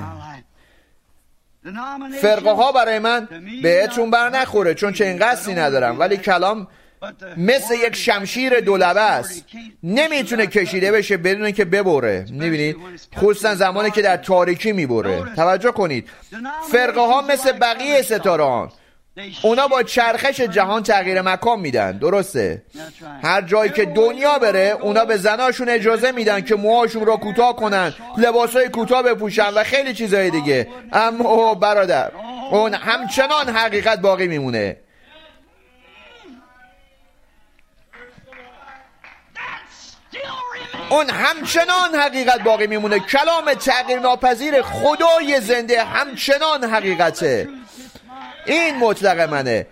فرقه ها برای من بهتون بر نخوره چون چه این قصدی ندارم، ولی کلام مثل یک شمشیر دولبه است. نمیتونه کشیده بشه بدون که ببره. میبینید؟ خصوصا زمانی که در تاریکی میبره. توجه کنید، فرقه ها مثل بقیه ستاره ها اونا با چرخش جهان تغییر مکان میدن. درسته؟ هر جایی که دنیا بره اونا به زناشون اجازه میدن که موهاشون رو کوتاه کنن، لباسای کوتاه بپوشن و خیلی چیزای دیگه. اما برادر، اون همچنان حقیقت باقی میمونه. اون همچنان حقیقت باقی میمونه. کلام تغییر ناپذیر خدای زنده همچنان حقیقته. این مطلق منه.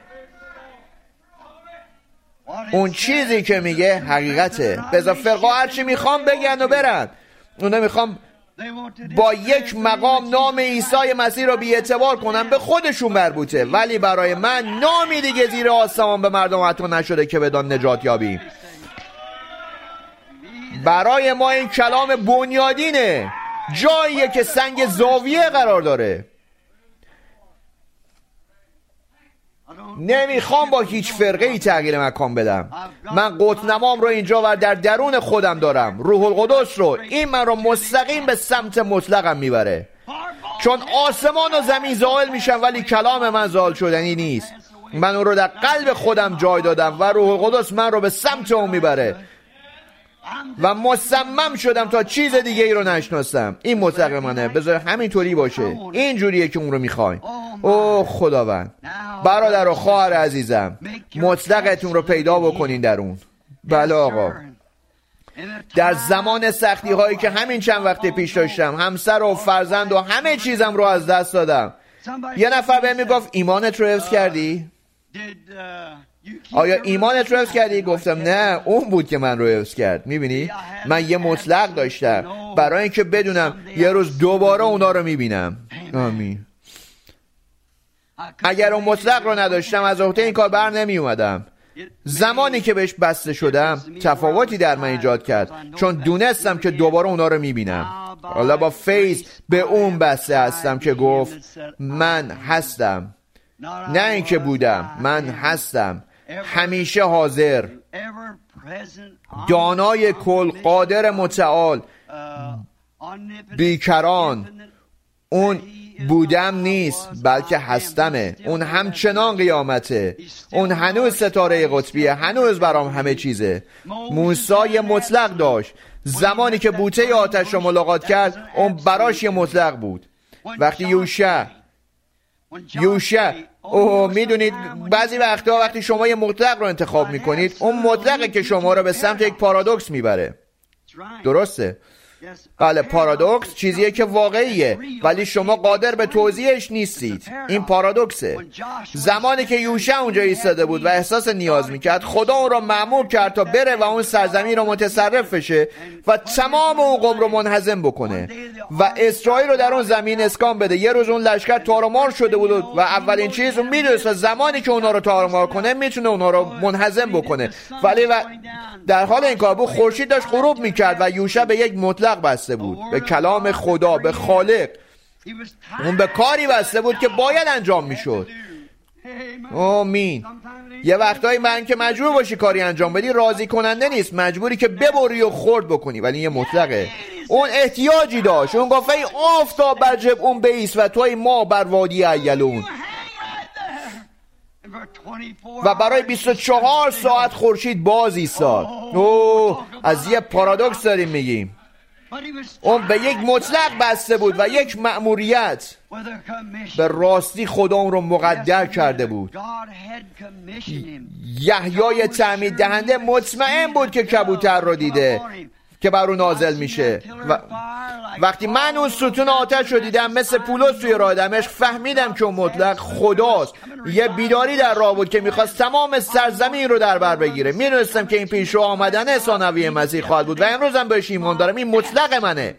اون چیزی که میگه حقیقته. بذار فرقا هرچی میخوام بگن و برن. اونا میخوام با یک مقام نام عیسی مسیح رو بی اعتبار کنن، به خودشون مربوطه. ولی برای من نامی دیگه زیر آسمان به مردم عطا نشده که بدان نجات یابیم. برای ما این کلام بنیادینه، جاییه که سنگ زاویه قرار داره. نمیخوام با هیچ فرقه ای تغییر مکان بدم. من قطنمام رو اینجا و در درون خودم دارم. روح القدس رو. این من رو مستقیم به سمت مطلقم میبره. چون آسمان و زمین زائل میشن ولی کلام من زائل شدنی نیست. من اون رو در قلب خودم جای دادم و روح القدس من رو به سمت اون میبره و مصمم شدم تا چیز دیگه ای رو نشناسم. این مطلق منه. بذار همینطوری باشه. این جوریه که اون رو میخواین. اوه خداوند، برادر و خواهر عزیزم، مطلقتون رو پیدا بکنین در اون. بله آقا. در زمان سختی هایی که همین چند وقت پیش داشتم، همسر و فرزند و همه چیزم رو از دست دادم، یه نفر بهم میگفت ایمانت رو حفظ کردی؟ آیا ایمانت رو حفظ کردی؟ گفتم نه، اون بود که من رو حفظ کرد. میبینی؟ من یه مطلق داشتم برای اینکه بدونم یه روز دوباره اونا رو میبینم. آمین. اگر اون مطلق رو نداشتم از عهده این کار بر نمی اومدم. زمانی که بهش بسته شدم تفاوتی در من ایجاد کرد، چون دونستم که دوباره اونا رو میبینم. حالا با فیض به اون بسته هستم که گفت من هستم، نه اینکه بودم، من هستم، همیشه حاضر، دانای کل، قادر متعال، بیکران. اون بودم نیست بلکه هستمه. اون همچنان قیامته. اون هنوز ستاره قطبیه. هنوز برام همه چیزه. موسی مطلق داشت. زمانی که بوته آتش رو ملاقات کرد اون براش یه مطلق بود. وقتی یوشع میدونید بعضی وقتا وقتی شما یه مطلق رو انتخاب میکنید، اون مطلقه که شما رو به سمت یک پارادوکس میبره. درسته؟ بله، پارادوکس چیزیه که واقعیه ولی شما قادر به توضیحش نیستید. این پارادوکسه. زمانی که یوشع اونجا ایستاده بود و احساس نیاز میکرد، خدا اون رو مأمور کرد تا بره و اون سرزمین رو متصرف بشه و تمام اون قوم رو منهزم بکنه و اسرائیل رو در اون زمین اسکان بده. یه روز اون لشکر تارومار شده بود و اولین چیز اون میدونست زمانی که اونا رو تارومار کنه میتونه اونا رو منهزم بکنه. ولی در حال این کار بود خورشید داشت غروب میکرد و یوشع به یک مطلق بسته بود، به کلام خدا، به خالق. اون به کاری بسته بود که باید انجام میشد. آمین. یه وقتایی من که مجبور باشی کاری انجام بدی راضی کننده نیست، مجبوری که ببری و خرد بکنی، ولی یه مطلقه. اون احتیاجی داشت. اون گفت ای آفتاب بر جب اون بیست و توی ما بر وادی ایلون. و برای 24 ساعت خورشید باز ایستاد. از یه پارادوکس داریم میگیم. اون به یک مطلق بسته بود و یک مأموریت. به راستی خدا اون رو مقدر کرده بود. یحیای تعمید دهنده مطمئن بود که کبوتر رو دیده که بر اون نازل میشه. وقتی من اون ستون آتش رو دیدم مثل پولس توی راه دمشق، فهمیدم که اون مطلق خداست. یه بیداری در راه بود که میخواست تمام سرزمین رو در بر بگیره. میدونستم که این پیشرو آمدن ثانوی مسیح خواهد بود و امروزم بهش ایمان دارم. این مطلق منه.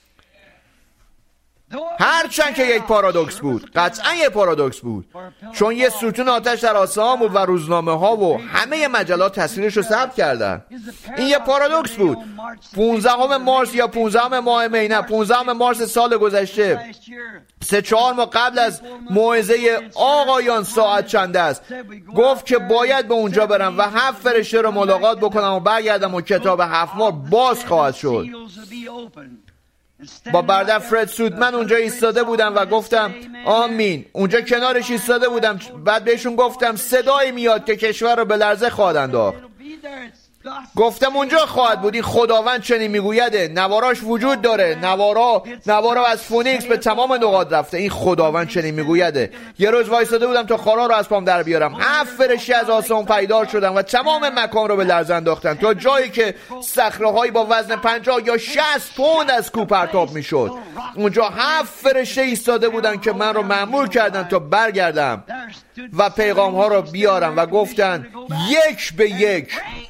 هرچند که یک پارادوکس بود، قطعا یک پارادوکس بود، چون یه ستون آتش در آسمان بود و روزنامه ها و همه مجلات تصویرش رو ثبت کردن. این یه پارادوکس بود. 15 مارس یا 15 ماه می، نه 15 مارس سال گذشته، 3-4 ماه قبل از موعظه آقایان ساعت چند است، گفت که باید به اونجا برم و 7 فرشته رو ملاقات بکنم و برگردم و کتاب 7 ماه باز خواهد شد. با برادر فرد سودمن اونجا ایستاده بودم و گفتم آمین. اونجا کنارش ایستاده بودم. بعد بهشون گفتم صدایی میاد که کشور رو به لرزه خواهد انداخت. گفتم اونجا خواهد بود. این خداوند چنین میگویده. نواراش وجود داره. نوارا از فونیکس به تمام نقاط رفته. این خداوند چنین میگویده. یه روز وایساده بودم تا خارا رو از پام در بیارم. 7 فرشته از آسمان پیدا شدن و تمام مکان رو به لرزه انداختن تا جایی که صخره‌هایی با وزن 50 یا 60 پوند از کوه پرتاب میشد. اونجا 7 فرشته ایستاده بودن که من رو مأمور کردن تا برگردم و پیغام ها رو بیارم و گفتن یک به یک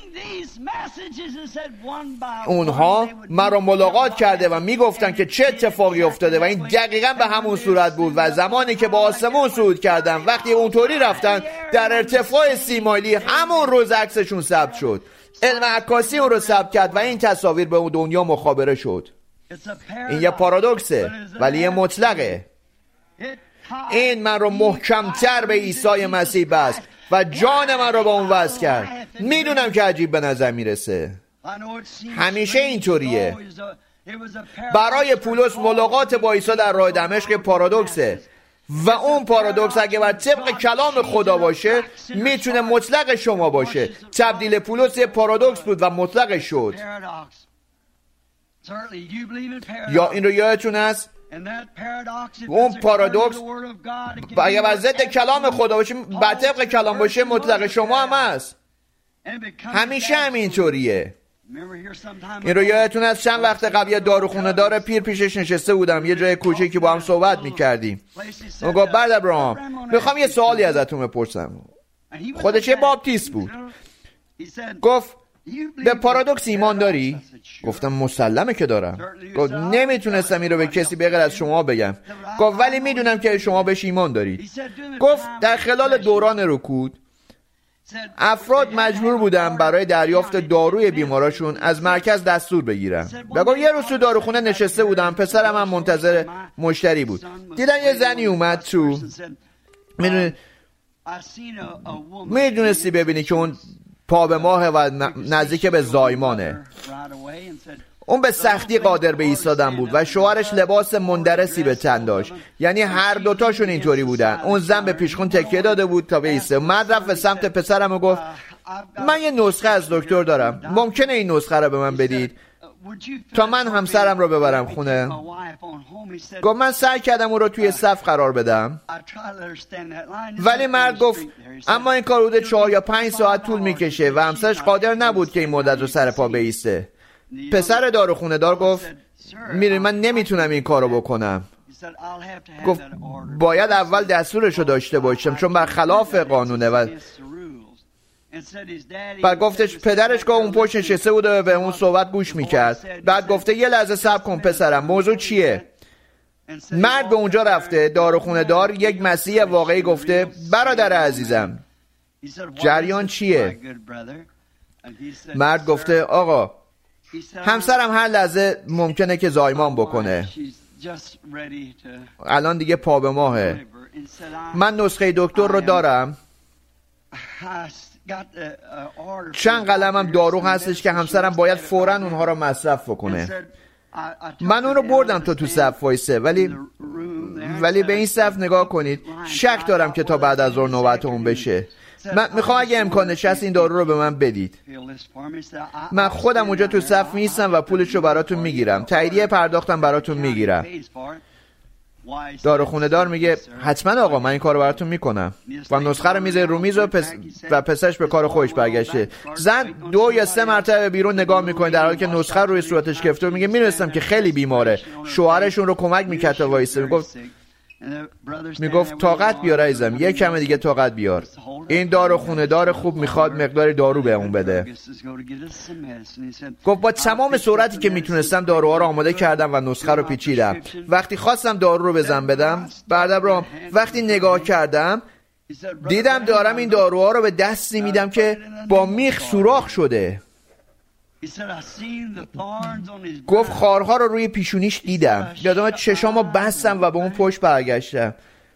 اونها من رو ملاقات کرده و میگفتن که چه اتفاقی افتاده و این دقیقا به همون صورت بود. و زمانی که با آسمون صعود کردن، وقتی اونطوری رفتن در ارتفاع 30 مایلی، همون روز عکسشون ثبت شد. علم عکاسی اون رو ثبت کرد و این تصاویر به اون دنیا مخابره شد. این یه پارادوکسه ولی یه مطلقه. این من رو محکمتر به عیسی مسیح بست و جان من رو با اون وصل کرد. میدونم که عجیب به نظر میرسه، همیشه اینطوریه. برای پولس ملاقات با عیسی در راه دمشق پارادوکسه و اون پارادوکس اگه بر طبق کلام خدا باشه میتونه مطلق شما باشه. تبدیل پولس یه پارادوکس بود و مطلق شد. یا این رو یادتون هست اون پارادوکس اگه بر ضد کلام خدا باشه، بر طبق کلام باشه، مطلق شما هم هست. همیشه همینطوریه. این رو یادتون هست چند وقت قبل یه داروخونه دار پیر پیشش نشسته بودم، یه جای کوچیکی با هم صحبت میکردیم. اون گفت برادر ابراهام میخوام یه سوالی ازتون بپرسم. خودش یه باپتیست بود. گفت به پارادوکس ایمان داری؟ گفتم مسلمه که دارم. گفت نمیتونستم این رو به کسی به غیر از شما بگم. گفت ولی میدونم که شما بهش ایمان دارید. گفت در خلال دوران رکود افراد مجبور بودن برای دریافت داروی بیماراشون از مرکز دستور بگیرن. بگم یه روز تو داروخونه نشسته بودم، پسرم هم منتظر مشتری بود. دیدن یه زنی اومد تو. میدونستی ببینی که اون پا به ماه و نزدیک به زایمانه. اون به سختی قادر به ایستادن بود و شوهرش لباس مندرسی به تن داشت. یعنی هر دوتاشون اینطوری بودن. اون زن به پیشخون تکیه داده بود تا به ایسته. مرد رفت به سمت پسرم و گفت من یه نسخه از دکتر دارم، ممکنه این نسخه رو به من بدید تا من همسرم رو ببرم خونه؟ گفت من سعی کردم اون رو توی صف قرار بدم، ولی مرد گفت اما این کار حدود 4 یا 5 ساعت طول میکشه و همسرش قادر نبود که این مدت رو سر پا بایسته. پسر داروخونه دار گفت میدونی من نمیتونم این کار رو بکنم. گفت باید اول دستورش رو داشته باشم چون برخلاف قانونه. و بعد گفتش پدرش که اون پشت نشسته بود و به اون صحبت گوش میکرد. بعد گفته یه لحظه صبر کن پسرم، موضوع چیه؟ مرد به اونجا رفته. داروخونه دار یک مسیح واقعی گفته برادر عزیزم جریان چیه؟ مرد گفته آقا همسرم هر لحظه ممکنه که زایمان بکنه، الان دیگه پا به ماهه. من نسخه دکتر رو دارم، چند قلمم دارو هستش که همسرم باید فوراً اونها رو مصرف بکنه. من اون رو بردم تو صف وایسه، ولی به این صف نگاه کنید، شک دارم که تا بعد از ظهر نوبت اون بشه. من میخوام اگه امکانش هست این دارو رو به من بدید. من خودم اونجا تو صف میستم و پولش رو براتون میگیرم، تاییدیه پرداختم براتون میگیرم. داروخونه دار میگه حتما آقا من این کارو براتون میکنم و نسخه رو میذاره رو میز و پسرش به کار خودش برگشته. زن 2 یا 3 مرتبه بیرون نگاه میکنه در حالی که نسخه روی صورتش گرفته. میگه میدونستم که خیلی بیماره. شوهرشون رو کمک میکرد تا وایسه. میگفت طاقت بیار عزیزم، یه کم دیگه طاقت بیار. این داروخونه دار خوب میخواد مقداری دارو بهمون بده. گفت با تمام سرعتی که میتونستم داروها رو آماده کردم و نسخه رو پیچیدم. وقتی خواستم دارو رو بزن بدم، بعدم وقتی نگاه کردم دیدم دارم این داروها رو به دستی میدم که با میخ سوراخ شده. گفت خارها رو روی پیشونیش دیدم، یادم چشامو بستم و به اون پشت برگشتم.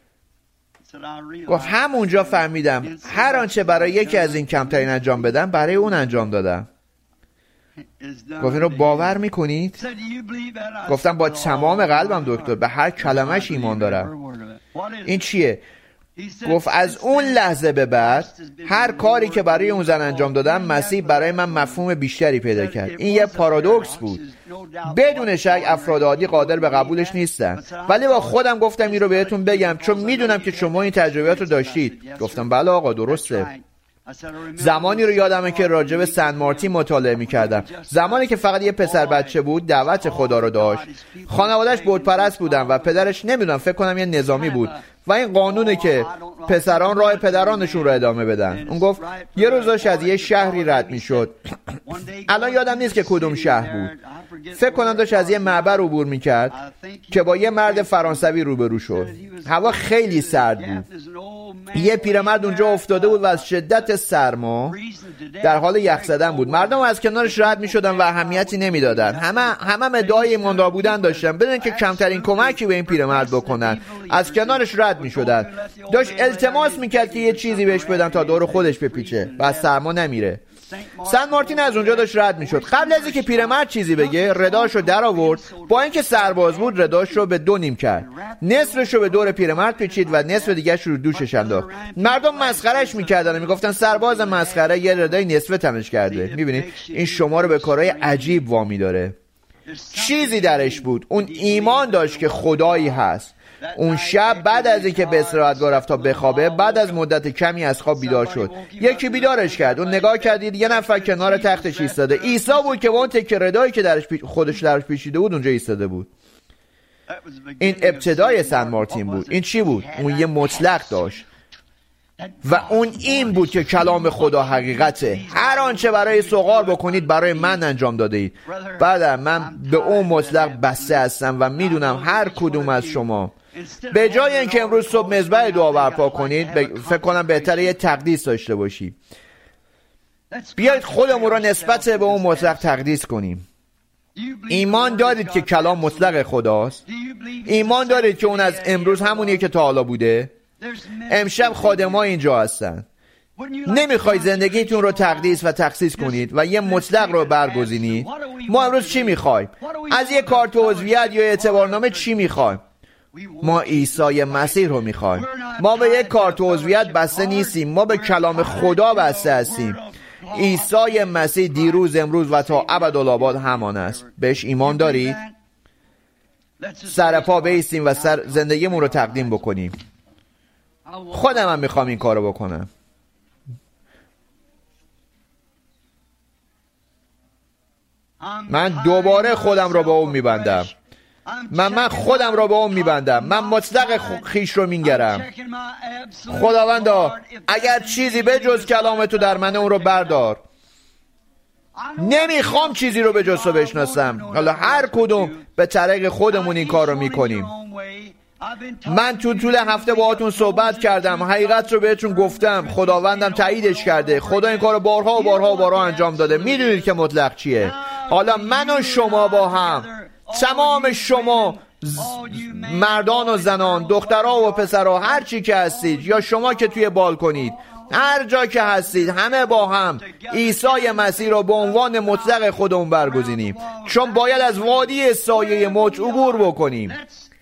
گفت همونجا فهمیدم هر آنچه برای یکی از این کمترین انجام بدم برای اون انجام دادم. گفت این رو باور میکنید؟ گفتم با تمام قلبم دکتر، به هر کلمش ایمان دارم. این چیه؟ گفت از اون لحظه به بعد هر کاری که برای اون زن انجام دادم، مسیح برای من مفهوم بیشتری پیدا کرد. این یه پارادوکس بود. بدون شک افراد عادی قادر به قبولش نیستن، ولی با خودم گفتم این رو بهتون بگم چون میدونم که شما این تجربیات رو داشتید. گفتم بله آقا درسته. زمانی رو یادمه که راجع به سن مارتین مطالعه می‌کردم. زمانی که فقط یه پسر بچه بود، دعوت خدا رو داشت. خانواده‌اش بت پرست بودن و پدرش نمیدونم فکر کنم یه نظامی بود و این قانونه که پسران راه پدرانشون رو ادامه بدن. اون گفت یه روز داشت از یه شهری رد میشد. الان یادم نیست که کدوم شهر بود. فکر کنم داشت از یه معبر عبور میکرد که با یه مرد فرانسوی روبرو شد. هوا خیلی سرد بود. یه پیرمرد اونجا افتاده بود و از شدت سرما در حال یخ زدن بود. مردم از کنارش رد میشدن و اهمیتی نمیدادن. همه ادعای ایماندار بودن داشتن بدون که کمترین کمکی به این پیرمرد بکنن. از کنارش رد میشدن. داشت التماس میکرد که یه چیزی بهش بدن تا دور خودش بپیچه و از سرما نمیره. سن مارتین از اونجا داشت رد میشد. قبل از اینکه پیرمرد چیزی بگه رداشو در آورد. با اینکه سرباز بود رداشو به دو نیم کرد. نصفشو به دور پیرمرد پیچید و نصف دیگه‌اش رو دوشش انداخت. مردم مسخرهش میکردن و میگفتن سرباز مسخره یه ردای نصفه تنش کرده. میبینید این شما رو به کارهای عجیب وامی داره. چیزی درش بود. اون ایمان داشت که خدایی هست. اون شب بعد از اینکه به استراحتگاه رفت تا بخوابه، بعد از مدت کمی از خواب بیدار شد. یکی بیدارش کرد. اون نگاه کردید یه نفر کنار تختش ایستاده. عیسی بود که با اون تکه ردایی که خودش درش پیچیده بود اونجا ایستاده بود. این ابتدای سن مارتین بود. این چی بود؟ اون یه مطلق داشت و اون این بود که کلام خدا حقیقته. هر آنچه برای سوغار بکنید برای من انجام داده اید. بعد من به اون مطلق بسته هستم و میدونم هر کدوم از شما به جای اینکه امروز صبح مذبح دعا برپا کنید، فکر کنم بهتره یه تقدیس داشته باشی. بیایید خودمون رو نسبت به اون مطلق تقدیس کنیم. ایمان دارید که کلام مطلق خداست؟ ایمان دارید که اون از امروز همونیه که تا حالا بوده؟ امشب خادم‌ها اینجا هستن. نمیخواید زندگیتون رو تقدیس و تخصیص کنید و یه مطلق رو برگزینید؟ ما امروز چی میخوایم؟ از یه کارت عضویت یا اعتبارنامه چی میخوایم؟ ما عیسی مسیح رو میخوایم. ما به یک کارت عضویت بسته نیستیم. ما به کلام خدا بسته هستیم. عیسی مسیح دیروز امروز و تا ابدالآباد همان است. بهش ایمان دارید؟ سر پا بایستیم و زندگیمون رو تقدیم بکنیم. خودم هم میخوام این کارو بکنم. من دوباره خودم رو به اون میبندم. من خودم رو به اون میبندم. من مطلق خیش رو میگرم. خداوندا اگر چیزی به جز کلام تو در من، اون رو بردار. نمیخوام چیزی رو به جز تو بشناسم. حالا هر کدوم به طریق خودمون این کار رو میکنیم. من طول هفته باهاتون صحبت کردم، حقیقت رو بهتون گفتم، خداوندم تاییدش کرده. خدا این کار رو بارها و بارها و بارها انجام داده. میدونید که مطلق چیه. حالا من و شما با هم، تمام شما مردان و زنان، دخترها و پسرها، هر چی که هستید، یا شما که توی بالکنید، هر جا که هستید، همه با هم عیسی مسیح را به عنوان مطلق خودمون برگزینیم، چون باید از وادی سایه موت عبور بکنیم.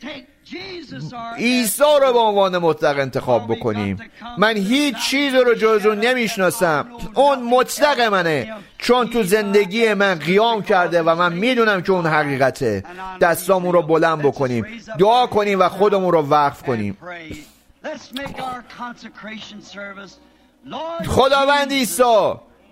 عیسی رو به عنوان مطلق انتخاب بکنیم. من هیچ چیز رو جز اون نمیشناسم. اون مطلق منه، چون تو زندگی من قیام کرده و من میدونم که اون حقیقته. دستامون رو بلند بکنیم، دعا کنیم و خودمون رو وقف کنیم. خداوند عیسی،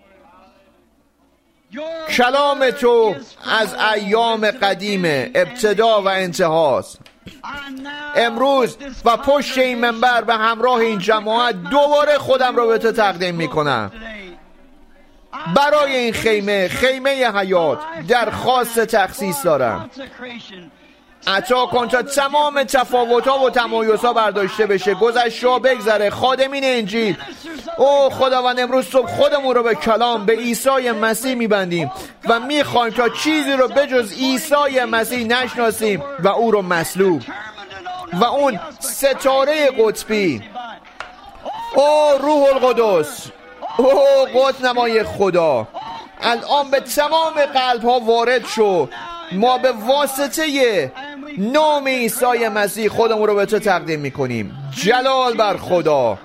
کلام تو از ایام قدیمه، ابتدا و انتهاست. امروز و پشت این منبر به همراه این جماعت دوباره خودم رو به تو تقدیم میکنم. برای این خیمه حیات درخواست تخصیص دارم. عطا کن تا تمام تفاوت‌ها و تمایزها برداشته بشه، گذشته بگذره. خادمین انجیل، او خداوند امروز صبح خودمون رو به کلام، به عیسی مسیح میبندیم و میخوایم تا چیزی رو بجز عیسی مسیح نشناسیم و او رو مصلوب و اون ستاره قطبی، او روح القدس، او قدس نمای خدا، الان به تمام قلب ها وارد شو. ما به واسطه نام عیسی مسیح خودمون رو به تو تقدیم میکنیم. جلال بر خدا،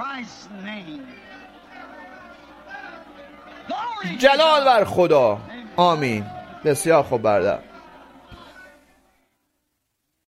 جلال بر خدا. آمین. بسیار خوب برادر.